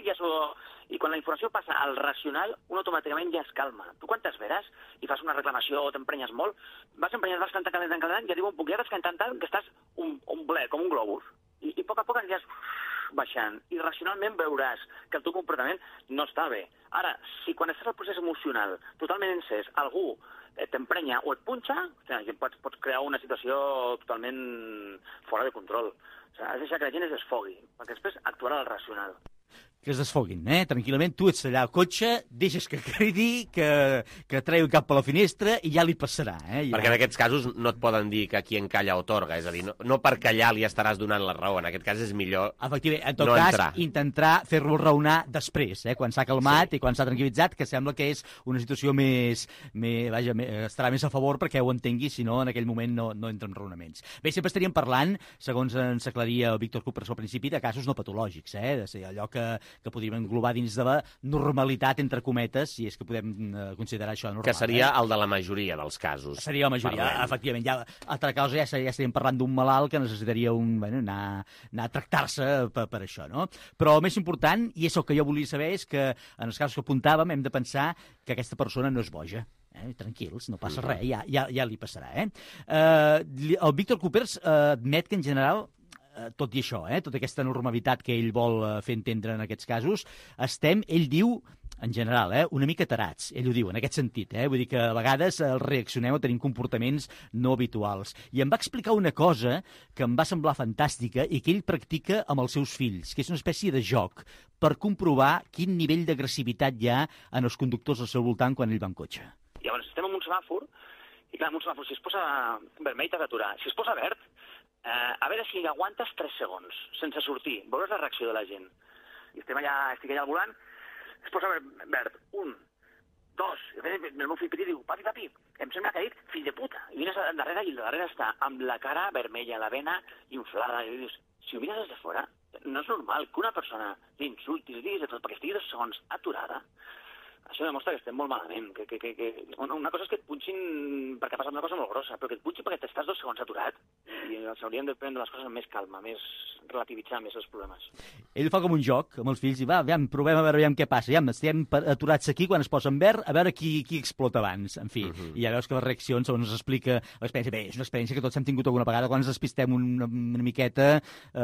S18: i quan la informació passa al racional, un automàticament ja es calma. Tu quan t'esveres i fas una reclamació o t'emprenyes molt, vas calentant, i arriba un punt, ja estàs calentant tant que estàs un ple, com un globus. I a poc aniràs baixant. I racionalment veuràs que el teu comportament no està bé. Ara, si quan estàs al procés emocional totalment encès, algú t'emprenya o et punxa, pots crear una situació totalment fora de control. O sigui, has de deixar que la gent es desfogui, perquè després actuarà al racional.
S17: Que es desfoguin, tranquil·lament. Tu ets allà al cotxe, deixes que cridi, que tregui cap a la finestra i ja li passarà.
S4: Perquè en aquests casos no et poden dir que qui encalla otorga, és a dir, no per callar li estaràs donant la raó. En aquest cas és millor
S17: efectivament, en tot cas, intentar fer-lo raonar després, quan s'ha calmat i quan s'ha tranquil·litzat, que sembla que és una situació estarà més a favor perquè ho entengui, si no, en aquell moment no entra en raonaments. Bé, sempre estaríem parlant, segons ens aclaria el Víctor Coopers al principi, de casos no patològics, de ser allò que podríem englobar dins de la normalitat, entre cometes, si és que podem considerar això normal.
S4: Que seria el de la majoria dels casos.
S17: Seria la majoria, efectivament. Altra cosa, ja estaríem parlant d'un malalt que necessitaria anar a tractar-se per això, no? Però el més important, i és el que jo volia saber, és que en els casos que apuntàvem hem de pensar que aquesta persona no és boja. Tranquils, no passa res, ja li passarà. El Víctor Coopers admet que en general, tot i això, tota aquesta normalitat que ell vol fer entendre en aquests casos, ell diu, en general, una mica tarats, ell ho diu, en aquest sentit, vull dir que a vegades reaccionem o tenim comportaments no habituals. I em va explicar una cosa que em va semblar fantàstica i que ell practica amb els seus fills, que és una espècie de joc per comprovar quin nivell d'agressivitat hi ha en els conductors al seu voltant quan ell va en cotxe.
S18: Llavors, estem en un semàfor, i clar, en un semàfor, si es posa vermell t'has d'aturar. Si es posa verd, a veure si aguantes 3 segons, sense sortir. Veuràs la reacció de la gent. I estic allà al volant, es posa verd. 1, 2, el meu fill petit diu, papi, em sembla que ha dit fill de puta. I vines darrere i el darrere està amb la cara vermella, la vena inflada. I dius, si ho mires des de fora, no és normal que una persona l'insulti, li diguis de tot, perquè estigui 2 segons aturada. Això demostra que estem molt malament. Una cosa és que et punxin perquè ha passat una cosa molt grossa, però que et punxin perquè t'estàs 2 segons aturat i s'haurien de prendre les coses amb més calma, més relativitzar més els problemes.
S17: Ell fa com un joc amb els fills i va, provem a veure què passa. Estem aturats aquí quan es posa en verd, a veure qui explota abans. En fi, i ja veus que les reaccions, segons ens explica l'experiència, bé, és una experiència que tots hem tingut alguna vegada quan ens despistem una miqueta,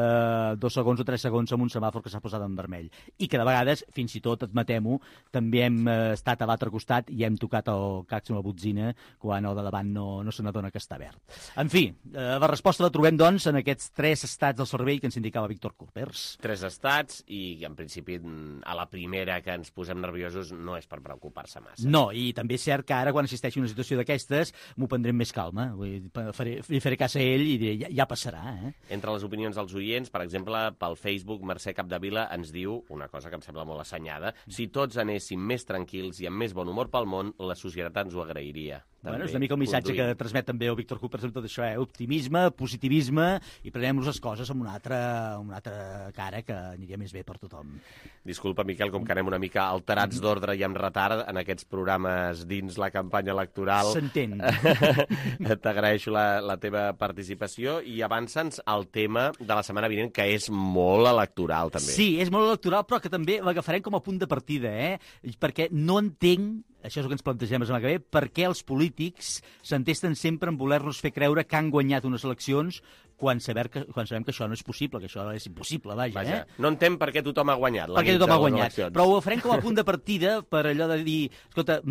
S17: 2 segons o 3 segons amb un semàfor que s'ha posat en vermell. I que de vegades, fins i tot, admetem-ho, també hem estat a l'altre costat i hem tocat el cax amb la botzina quan el de davant no se n'adona que està verd. En fi, la resposta la trobem, doncs, en aquests 3 estats del cervell que ens indicava Víctor Coppers.
S4: 3 estats i, en principi, a la primera que ens posem nerviosos no és per preocupar-se massa.
S17: No, i també és cert que ara, quan assisteixi a una situació d'aquestes, m'ho prendré amb més calma. Li faré cas a ell i diré, ja passarà.
S4: Entre les opinions dels oients, per exemple, pel Facebook, Mercè Capdevila ens diu una cosa que em sembla molt assenyada: si tots anéssim més tranquils i amb més bon humor pel món, la societat ens ho agrairia.
S17: Bueno, és una mica el missatge que transmet també el Víctor Coppers amb tot això, optimisme, positivisme, i prenem-nos les coses amb una altra cara que aniria més bé per tothom.
S4: Disculpa, Miquel, com que anem una mica alterats d'ordre i amb retard en aquests programes dins la campanya electoral.
S17: S'entén.
S4: T'agraeixo la teva participació i avança'ns al tema de la setmana vinent, que és molt electoral, també.
S17: Sí, és molt electoral, però que també l'agafarem com a punt de partida, perquè no entenc, això és el que ens plantegem la setmana que ve, per què els polítics s'entesten sempre en voler-nos fer creure que han guanyat unes eleccions quan sabem que això no és possible, que això és impossible, vaja.
S4: No entenc per què tothom ha guanyat.
S17: Per què tothom ha guanyat, però ho farem com a punt de partida per allò de dir, escolta,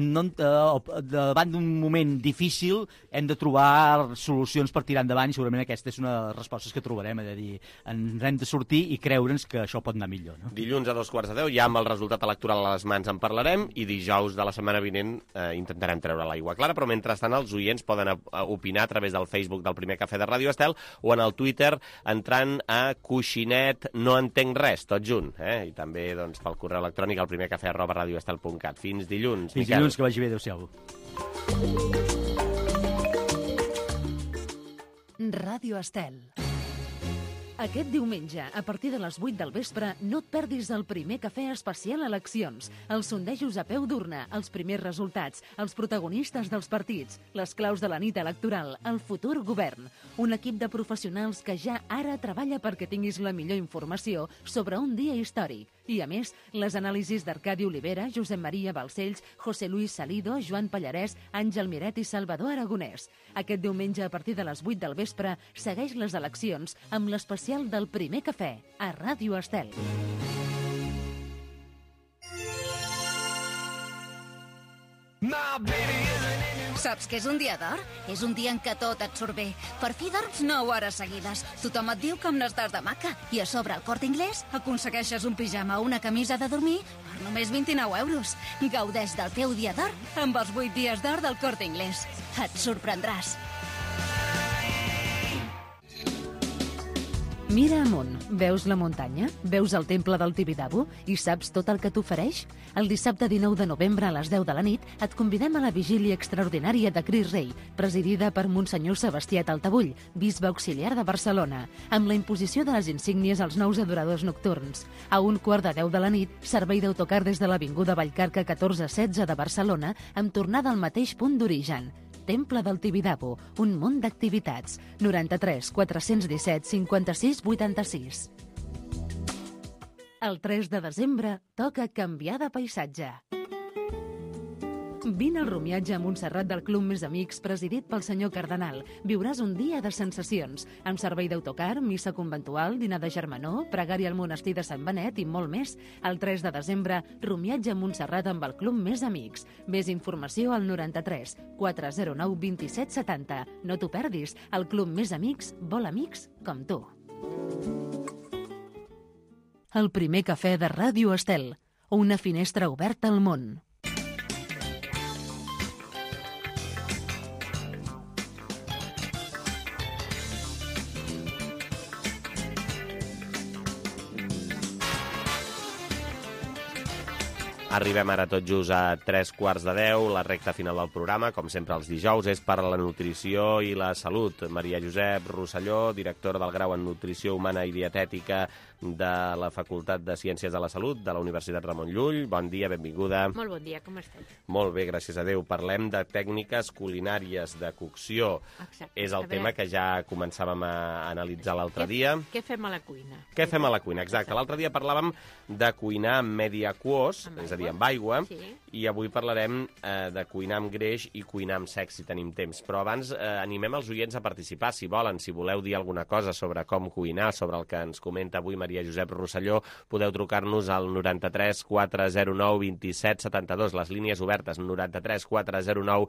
S17: davant d'un moment difícil hem de trobar solucions per tirar endavant i segurament aquesta és una de les respostes que trobarem, de dir, ens hem de sortir i creure'ns que això pot anar millor. No?
S4: Dilluns a 2:15, ja amb el resultat electoral a les mans en parlarem, i dijous de la setmana vinent intentarem treure l'aigua clara, però mentrestant els oients poden opinar a través del Facebook del Primer Cafè de Ràdio Estel o en el Twitter entrant a Coixinet no entenc res, tot junt, i també doncs, pel correu electrònic al primercafè@radioestel.cat. Fins dilluns,
S17: Miquel. Fins dilluns, que vagi bé, adéu-siau.
S3: Ràdio Estel. Aquest diumenge, a partir de les 8 del vespre, no et perdis el Primer Cafè especial eleccions, els sondejos a peu d'urna, els primers resultats, els protagonistes dels partits, les claus de la nit electoral, el futur govern. Un equip de professionals que ja ara treballa perquè tinguis la millor informació sobre un dia històric. I, a més, les anàlisis d'Arcadi Olivera, Josep Maria Balcells, José Luis Salido, Joan Pallarès, Àngel Miret i Salvador Aragonès. Aquest diumenge, a partir de les 8 del vespre, segueix les eleccions amb l'especial del Primer Cafè, a Ràdio Estel.
S9: Saps què és un dia d'or? És un dia en què tot et surt bé. Per fi dorms 9 hores seguides. Tothom et diu que n'estàs de maca. I a sobre, al Corte Inglés, aconsegueixes un pijama o una camisa de dormir per només 29 euros. Gaudeix del teu dia d'or amb els 8 dies d'or del Corte Inglés. Et sorprendràs.
S3: Mira amunt, veus la muntanya? Veus el temple del Tibidabo? I saps tot el que t'ofereix? El dissabte 19 de novembre a les 10 de la nit et convidem a la vigília extraordinària de Cris Rei, presidida per Monsenyor Sebastià Taltabull, bisbe auxiliar de Barcelona, amb la imposició de les insígnies als nous adoradors nocturns. A 1:15 de la nit, servei d'autocar des de l'Avinguda Vallcarca 1416 de Barcelona, amb tornada al mateix punt d'origen. Temple del Tibidabo, un munt d'activitats. 93 417 56 86. El 3 de desembre toca canviar de paisatge. Vine al rumiatge a Montserrat del Club Més Amics, presidit pel senyor Cardenal. Viuràs un dia de sensacions, amb servei d'autocar, missa conventual, dinar de germanor, pregària al monestir de Sant Benet i molt més. El 3 de desembre, rumiatge a Montserrat amb el Club Més Amics. Més informació al 93 409 27 70. No t'ho perdis, el Club Més Amics vol amics com tu. El Primer Cafè de Ràdio Estel, una finestra oberta al món.
S4: Arribem ara tot just a 9:45, la recta final del programa, com sempre els dijous, és per la nutrició i la salut. Maria Josep Rosselló, directora del grau en Nutrició Humana i Dietètica de la Facultat de Ciències de la Salut de la Universitat Ramon Llull. Bon dia, benvinguda.
S19: Molt bon dia, com esteu?
S4: Molt bé, gràcies a Déu. Parlem de tècniques culinàries de cocció.
S19: Exacte.
S4: És el tema que ja començàvem a analitzar l'altre dia.
S19: Què fem a la cuina?
S4: Què fem a la cuina, exacte. L'altre dia parlàvem de cuinar amb medi aquós, és a dir, amb aigua, i avui parlarem de cuinar amb greix i cuinar amb sec, si tenim temps. Però abans animem els oients a participar, si volen, si voleu dir alguna cosa sobre com cuinar, sobre el que ens comenta avui Maria Josep Rosselló, podeu trucar-nos al 93 409 27 72, les línies obertes, 93 409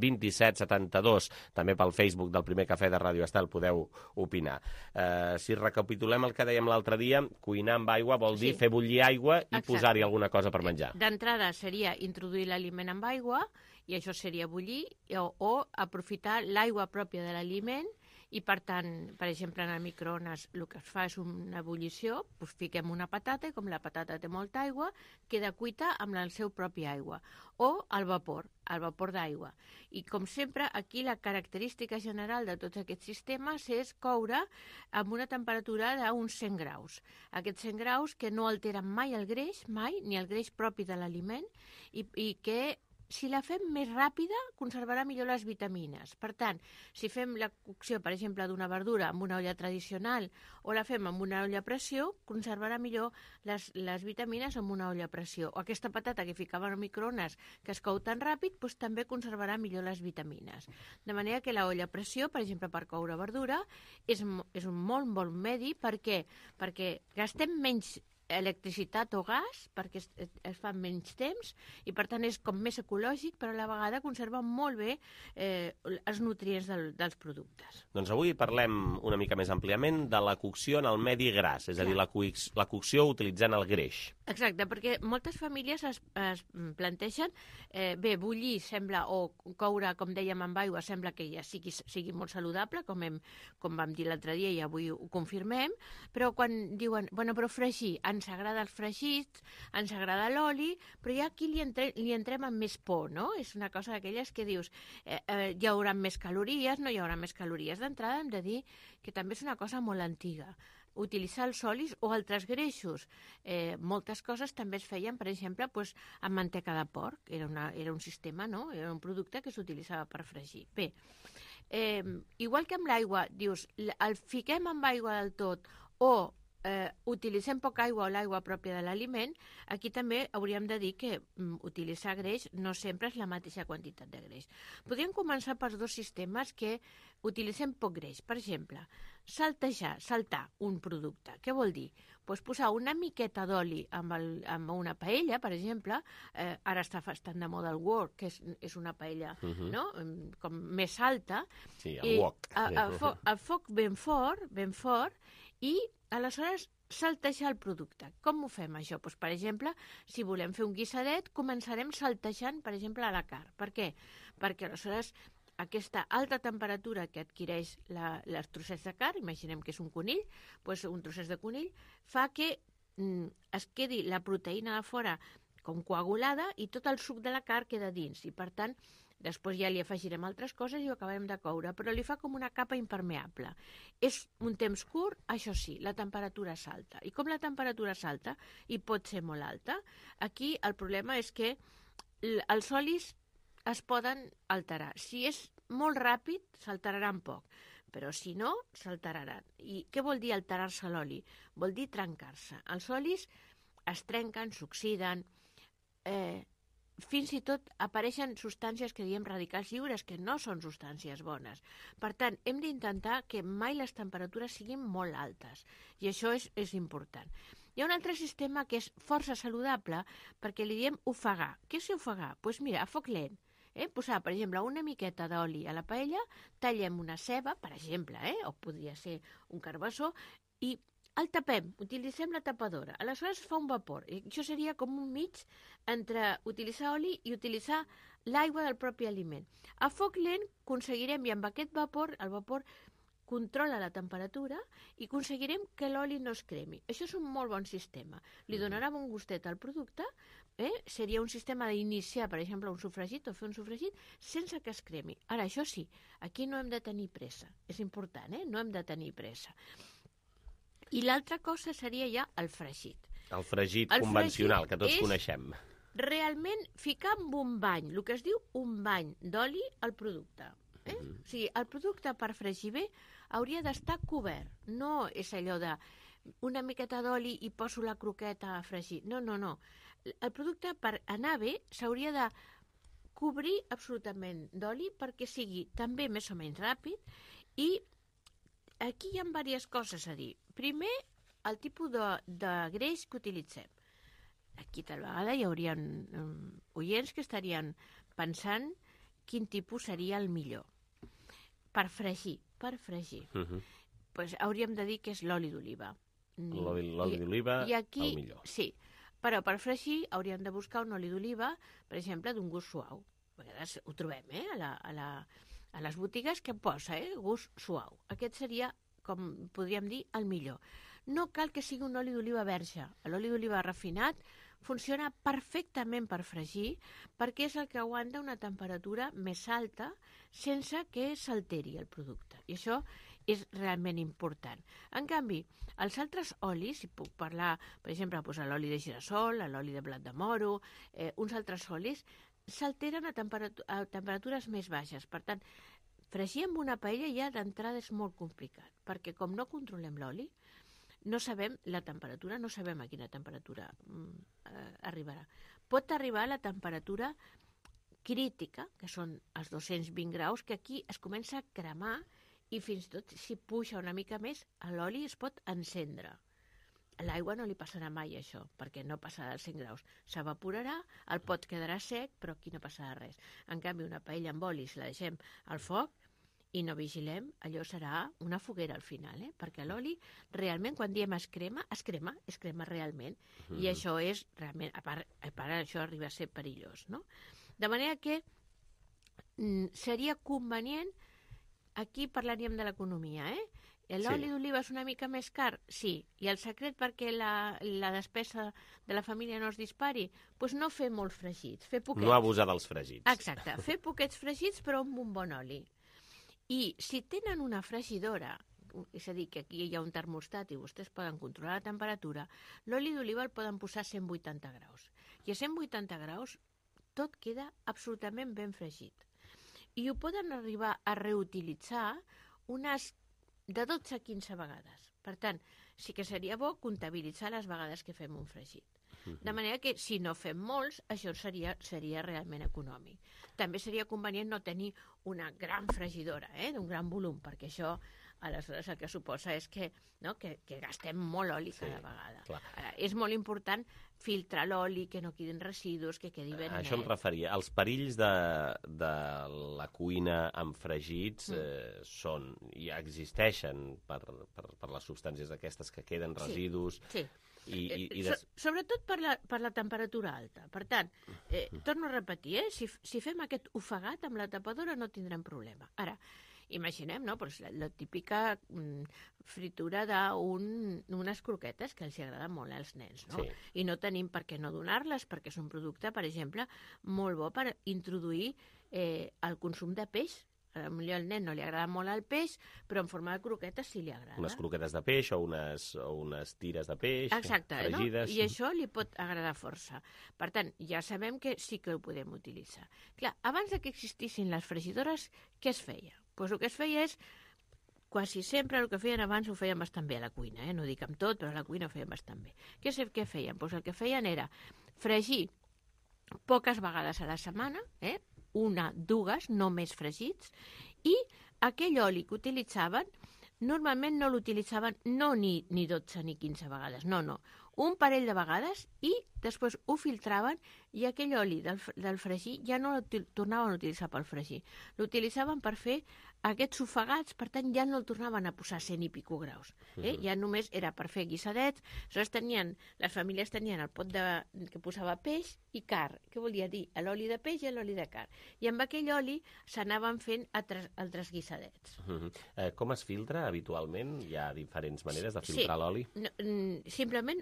S4: 27 72. També pel Facebook del Primer Cafè de Ràdio Estel podeu opinar. Si recapitulem el que dèiem l'altre dia, cuinar amb aigua vol dir fer bullir aigua i posar-hi alguna cosa per menjar.
S19: D'entrada seria introduir l'aliment amb aigua, i això seria bullir, o aprofitar l'aigua pròpia de l'aliment, i per tant, per exemple, en el microones el que es fa és una ebullició, doncs fiquem una patata i com la patata té molta aigua, queda cuita amb la seva pròpia aigua. O el vapor d'aigua. I com sempre, aquí la característica general de tots aquests sistemes és coure amb una temperatura d'uns 100 graus. Aquests 100 graus que no alteren mai el greix, mai, ni el greix propi de l'aliment, i que si la fem més ràpida, conservarà millor les vitamines. Per tant, si fem la cocció, per exemple, d'una verdura amb una olla tradicional o la fem amb una olla a pressió, conservarà millor les vitamines amb una olla a pressió. O aquesta patata que ficava al microones, que es cou tan ràpid, doncs també conservarà millor les vitamines. De manera que la olla a pressió, per exemple, per coure verdura, és un molt bon medi. Per què? Perquè gastem menys electricitat o gas, perquè es fa menys temps, i per tant és com més ecològic, però a la vegada conserva molt bé els nutrients dels productes.
S4: Doncs avui parlem una mica més àmpliament de la cocció en el medi gras, és a dir, la cocció utilitzant el greix.
S19: Exacte, perquè moltes famílies es plantegen, bullir sembla, o coure, com dèiem, amb aigua, sembla que ja sigui molt saludable, com vam dir l'altre dia i avui ho confirmem, però quan diuen, però fregir, ens agrada els fregits, ens agrada l'oli, però ja aquí li entrem amb més por, no? És una cosa d'aquelles que dius, hi haurà més calories, no hi haurà més calories. D'entrada hem de dir que també és una cosa molt antiga. Utilitzar els olis o altres greixos. Moltes coses també es feien, per exemple, amb manteca de porc. Era un sistema, no? Era un producte que s'utilitzava per fregir. Bé, igual que amb l'aigua, dius, el fiquem amb aigua del tot o utilitzem poca aigua o l'aigua pròpia de l'aliment, aquí també hauríem de dir que utilitzar greix no sempre és la mateixa quantitat de greix. Podríem començar pels dos sistemes que utilitzem poc greix. Per exemple, saltar un producte. Què vol dir? Posar una miqueta d'oli amb una paella, per exemple, ara està bastant de moda el wok, que és una paella com més alta,
S4: sí, el wok.
S19: El foc ben fort, i aleshores saltejar el producte. Com ho fem, això? Per exemple, si volem fer un guisadet, començarem saltejant, per exemple, a la carn. Per què? Perquè aleshores aquesta alta temperatura que adquireix els trossets de carn, imaginem que és un conill, un trosset de conill, fa que es quedi la proteïna de fora com coagulada i tot el suc de la carn queda dins. I per tant, després ja li afegirem altres coses i ho acabarem de coure, però li fa com una capa impermeable. És un temps curt, això sí, la temperatura és alta. I com la temperatura és alta, i pot ser molt alta, aquí el problema és que els olis es poden alterar. Si és molt ràpid, s'alteraran poc, però si no, s'alteraran. I què vol dir alterar-se l'oli? Vol dir trencar-se. Els olis es trenquen, s'oxiden, fins i tot apareixen substàncies que diem radicals lliures, que no són substàncies bones. Per tant, hem d'intentar que mai les temperatures siguin molt altes, i això és important. Hi ha un altre sistema que és força saludable, perquè li diem ofegar. Què és ofegar? Doncs mira, a foc lent. Posar, per exemple, una miqueta d'oli a la paella, tallem una ceba, per exemple, o podria ser un carbassó, i el tapem, utilitzem la tapadora. Aleshores fa un vapor. I això seria com un mig entre utilitzar oli i utilitzar l'aigua del propi aliment. A foc lent aconseguirem, i amb aquest vapor, el vapor controla la temperatura i aconseguirem que l'oli no es cremi. Això és un molt bon sistema. Li donarà un gustet al producte, seria un sistema d'iniciar, per exemple, un sofregit o fer un sofregit sense que es cremi. Ara, això sí, aquí no hem de tenir pressa. És important, no hem de tenir pressa. I l'altra cosa seria ja el fregit.
S4: El fregit convencional, que tots coneixem.
S19: Realment ficar amb un bany, el que es diu un bany d'oli al producte. O sigui, el producte per fregir bé hauria d'estar cobert. No és allò de una miqueta d'oli i poso la croqueta a fregir. No. El producte, per anar bé, s'hauria de cobrir absolutament d'oli perquè sigui també més o menys ràpid. I aquí hi ha diverses coses a dir. Primer, el tipus de greix que utilitzem. Aquí tal vegada hi haurien oients que estarien pensant quin tipus seria el millor. Per fregir. Pues hauríem de dir que és l'oli d'oliva.
S4: L'oli d'oliva, el millor.
S19: Sí, però per fregir hauríem de buscar un oli d'oliva, per exemple, d'un gust suau. A vegades ho trobem, a les botigues que posa, gust suau. Aquest seria, com podríem dir, el millor. No cal que sigui un oli d'oliva verge. L'oli d'oliva refinat funciona perfectament per fregir perquè és el que aguanta una temperatura més alta sense que s'alteri el producte. I això és realment important. En canvi, els altres olis, si puc parlar, per exemple, l'oli de girassol, l'oli de blat de moro, uns altres olis, s'alteren a temperatures més baixes. Per tant, fregir amb una paella ja d'entrada és molt complicat, perquè com no controlem l'oli, no sabem la temperatura, no sabem a quina temperatura arribarà. Pot arribar a la temperatura crítica, que són els 220 graus, que aquí es comença a cremar i fins i tot si puja una mica més, l'oli es pot encendre. A l'aigua no li passarà mai això, perquè no passarà als 100 graus. S'evaporarà, el pot quedarà sec, però aquí no passarà res. En canvi, una paella amb oli, si la deixem al foc, i no vigilem, allò serà una foguera al final, perquè l'oli realment, quan diem es crema realment, i això és realment, a part això arriba a ser perillós, no? De manera que seria convenient, aquí parlaríem de l'economia, l'oli d'oliva és una mica més car? Sí, i el secret perquè la despesa de la família no es dispari? Doncs no fer molts fregits, fer poquets.
S4: No abusar dels fregits.
S19: Exacte, fer poquets fregits però amb un bon oli. I si tenen una fregidora, és a dir, que aquí hi ha un termostat i vostès poden controlar la temperatura, l'oli d'oliva el poden posar a 180 graus. I a 180 graus tot queda absolutament ben fregit. I ho poden arribar a reutilitzar unes de 12 a 15 vegades. Per tant, sí que seria bo comptabilitzar les vegades que fem un fregit. De manera que, si no fem molts, això seria realment econòmic. També seria convenient no tenir una gran fregidora, d'un gran volum, perquè això, aleshores, el que suposa és que gastem molt oli cada vegada. Ara, és molt important filtrar l'oli, que no quedin residus, que quedi ben net.
S4: Això em referia. Els perills de la cuina amb fregits ja existeixen per les substàncies aquestes que queden residus.
S19: Sí. Sobretot per la temperatura alta. Per tant, torno a repetir, si fem aquest ofegat amb la tapadora no tindrem problema. Ara, imaginem, la típica fritura d'unes croquetes que els agrada molt als nens, no? I no tenim per què no donar-les, perquè és un producte, per exemple, molt bo per introduir el consum de peix. Potser al nen no li agrada molt el peix, però en forma de croquetes sí li agrada.
S4: Unes croquetes de peix o unes tires de peix fregides.
S19: I això li pot agradar força. Per tant, ja sabem que sí que ho podem utilitzar. Clar, abans que existissin les fregidores, què es feia? Doncs el que es feia és, quasi sempre el que feien abans ho feien bastant bé a la cuina, no dic amb tot, però a la cuina ho feien bastant bé. Què feien? Doncs el que feien era fregir poques vegades a la setmana, una, dues, no més fregits, i aquell oli que utilitzaven, normalment no l'utilitzaven ni 12 ni 15 vegades, no, un parell de vegades i després ho filtraven i aquell oli del fregir ja no el tornaven a utilitzar pel fregir. L'utilitzaven per fer aquests ofegats, per tant ja no el tornaven a posar a 100 i pico graus. Ja només era per fer guisadets. Les famílies tenien el pot que posava peix i carn. Què volia dir? L'oli de peix i l'oli de carn. I amb aquell oli s'anaven fent altres guisadets.
S4: Com es filtra habitualment? Hi ha diferents maneres de filtrar l'oli?
S19: Simplement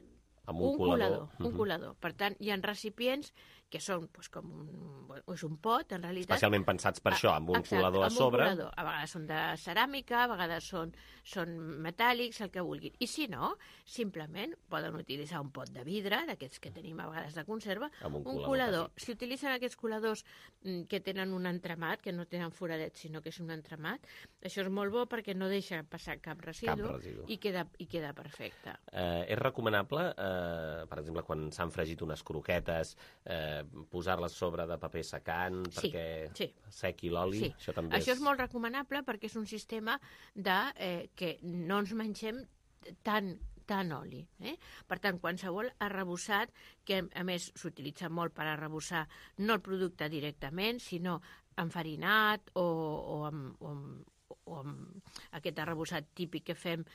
S4: un colador.
S19: Un colador. Per tant, hi ha recipients que són com és un pot, en realitat.
S4: Especialment pensats per això, amb un colador a sobre.
S19: Colador. A vegades són de ceràmica, a vegades són metàl·lics, el que vulguin. I si no, simplement poden utilitzar un pot de vidre, d'aquests que tenim a vegades de conserva, un colador. Si utilitzen aquests coladors que tenen un entramat, que no tenen foradets, sinó que és un entramat, això és molt bo perquè no deixa passar cap residu. I queda perfecte.
S4: És recomanable, per exemple, quan s'han fregit unes croquetes, posar-les sobre de paper secant perquè sequi l'oli?
S19: Sí. Això és molt recomanable perquè és un sistema que no ens mengem tant oli. Per tant, qualsevol arrebossat, que a més s'utilitza molt per arrebossar no el producte directament, sinó enfarinat o amb aquest arrebossat típic que fem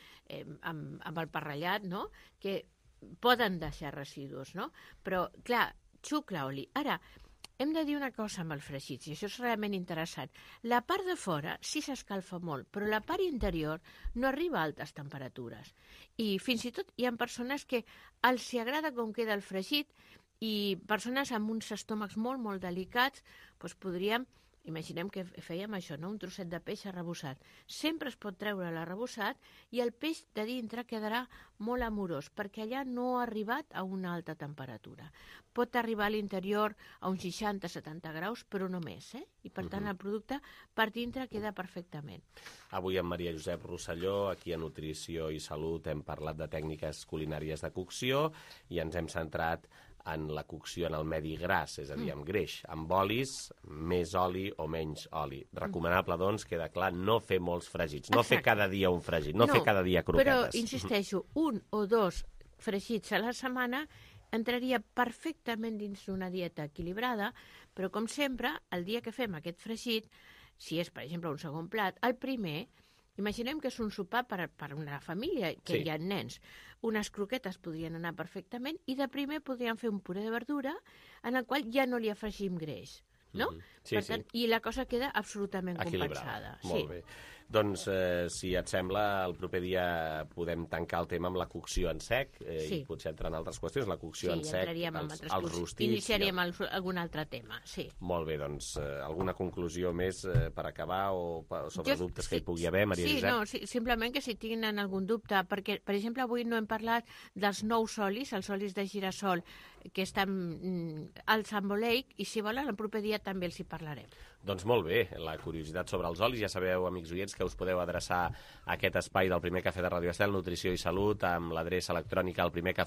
S19: amb el parrellat, no? Que poden deixar residus, no? Però, clar, xucla oli. Ara, hem de dir una cosa amb els fregits, i això és realment interessant. La part de fora sí s'escalfa molt, però la part interior no arriba a altes temperatures. I fins i tot hi ha persones que els agrada com queda el fregit, i persones amb uns estómacs molt, molt delicats, doncs podríem... Imaginem que fèiem això, no? Un trosset de peix arrebossat. Sempre es pot treure l'arrebossat i el peix de dintre quedarà molt amorós, perquè allà no ha arribat a una alta temperatura. Pot arribar a l'interior a uns 60-70 graus, però no més, I per tant el producte per dintre queda perfectament.
S4: Avui amb Maria Josep Rosselló, aquí a Nutrició i Salut, hem parlat de tècniques culinàries de cocció i ens hem centrat en la cocció en el medi gras, és a dir, amb greix, amb olis, més oli o menys oli. Recomanable, doncs, queda clar, no fer molts fregits, no fer cada dia un fregit, no fer cada dia croquetes.
S19: Però, insisteixo, 1 o 2 fregits a la setmana entraria perfectament dins d'una dieta equilibrada, però, com sempre, el dia que fem aquest fregit, si és, per exemple, un segon plat, el primer... Imaginem que és un sopar per una família, que hi ha nens. Unes croquetes podrien anar perfectament i de primer podríem fer un puré de verdura en el qual ja no li afegim greix, no? Per tant, i la cosa queda absolutament compensada.
S4: Molt bé. Doncs, si et sembla, el proper dia podem tancar el tema amb la cocció en sec i potser entrar en altres qüestions. La cocció en sec, els rostits...
S19: Iniciaríem algun altre tema, sí.
S4: Molt bé, doncs, alguna conclusió més per acabar o sobre dubtes que hi pugui haver, Maria Josep?
S19: Sí, simplement que si tenen algun dubte, perquè, per exemple, avui no hem parlat dels nous olis, els olis de girassol, que estan al Sant Boleic, i si volen, el proper dia també els hi parlarem.
S4: Doncs molt bé, la curiositat sobre els olis, ja sabeu, amics oients, que us podeu adreçar a aquest espai del Primer Cafè de Radio Estel, Nutrició i Salut, amb l'adreça electrònica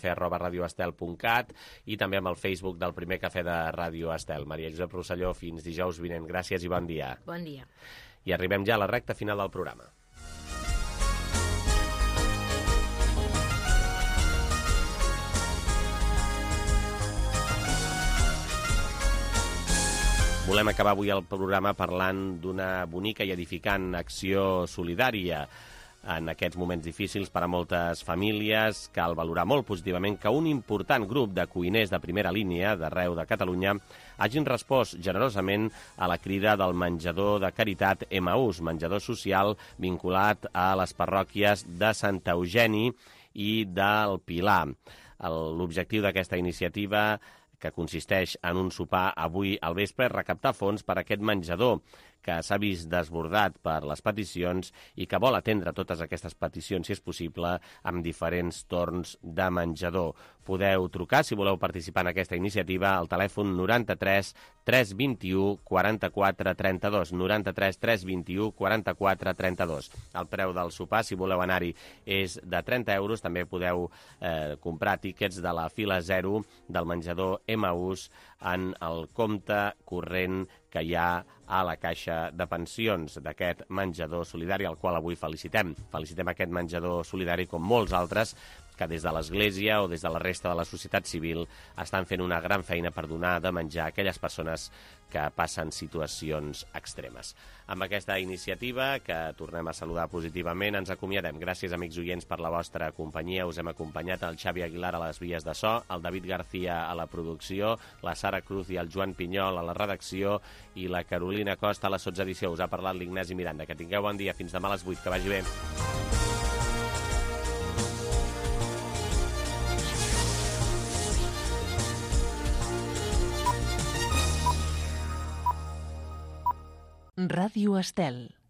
S4: alprimercafè@radioestel.cat i també amb el Facebook del Primer Cafè de Radio Estel. Maria Josep Rosselló, fins dijous vinent. Gràcies i bon dia.
S19: Bon dia.
S4: I arribem ja a la recta final del programa. Volem acabar avui el programa parlant d'una bonica i edificant acció solidària. En aquests moments difícils per a moltes famílies, cal valorar molt positivament que un important grup de cuiners de primera línia d'arreu de Catalunya hagin respost generosament a la crida del menjador de caritat Emaús, menjador social vinculat a les parròquies de Sant Eugeni i del Pilar. L'objectiu d'aquesta iniciativa, que consisteix en un sopar avui al vespre, recaptar fons per a aquest menjador que s'ha vist desbordat per les peticions i que vol atendre totes aquestes peticions, si és possible, amb diferents torns de menjador. Podeu trucar, si voleu participar en aquesta iniciativa, al telèfon 93 321 44 32, 93 321 44 32. El preu del sopar, si voleu anar-hi, és de 30 euros. També podeu comprar tíquets de la fila 0 del menjador Emaús en el compte corrent que hi ha a la caixa de pensions d'aquest menjador solidari, al qual avui felicitem. Felicitem aquest menjador solidari, com molts altres, que des de l'Església o des de la resta de la societat civil estan fent una gran feina per donar de menjar a aquelles persones que passen situacions extremes. Amb aquesta iniciativa, que tornem a saludar positivament, ens acomiadem. Gràcies, amics oients, per la vostra companyia. Us hem acompanyat el Xavi Aguilar a les vies de so, el David García a la producció, la Sara Cruz i el Joan Pinyol a la redacció i la Carolina Costa a la sotsedició. Us ha parlat l'Ignasi Miranda. Que tingueu bon dia. Fins demà a les 8. Que vagi bé.
S3: Ràdio Estel.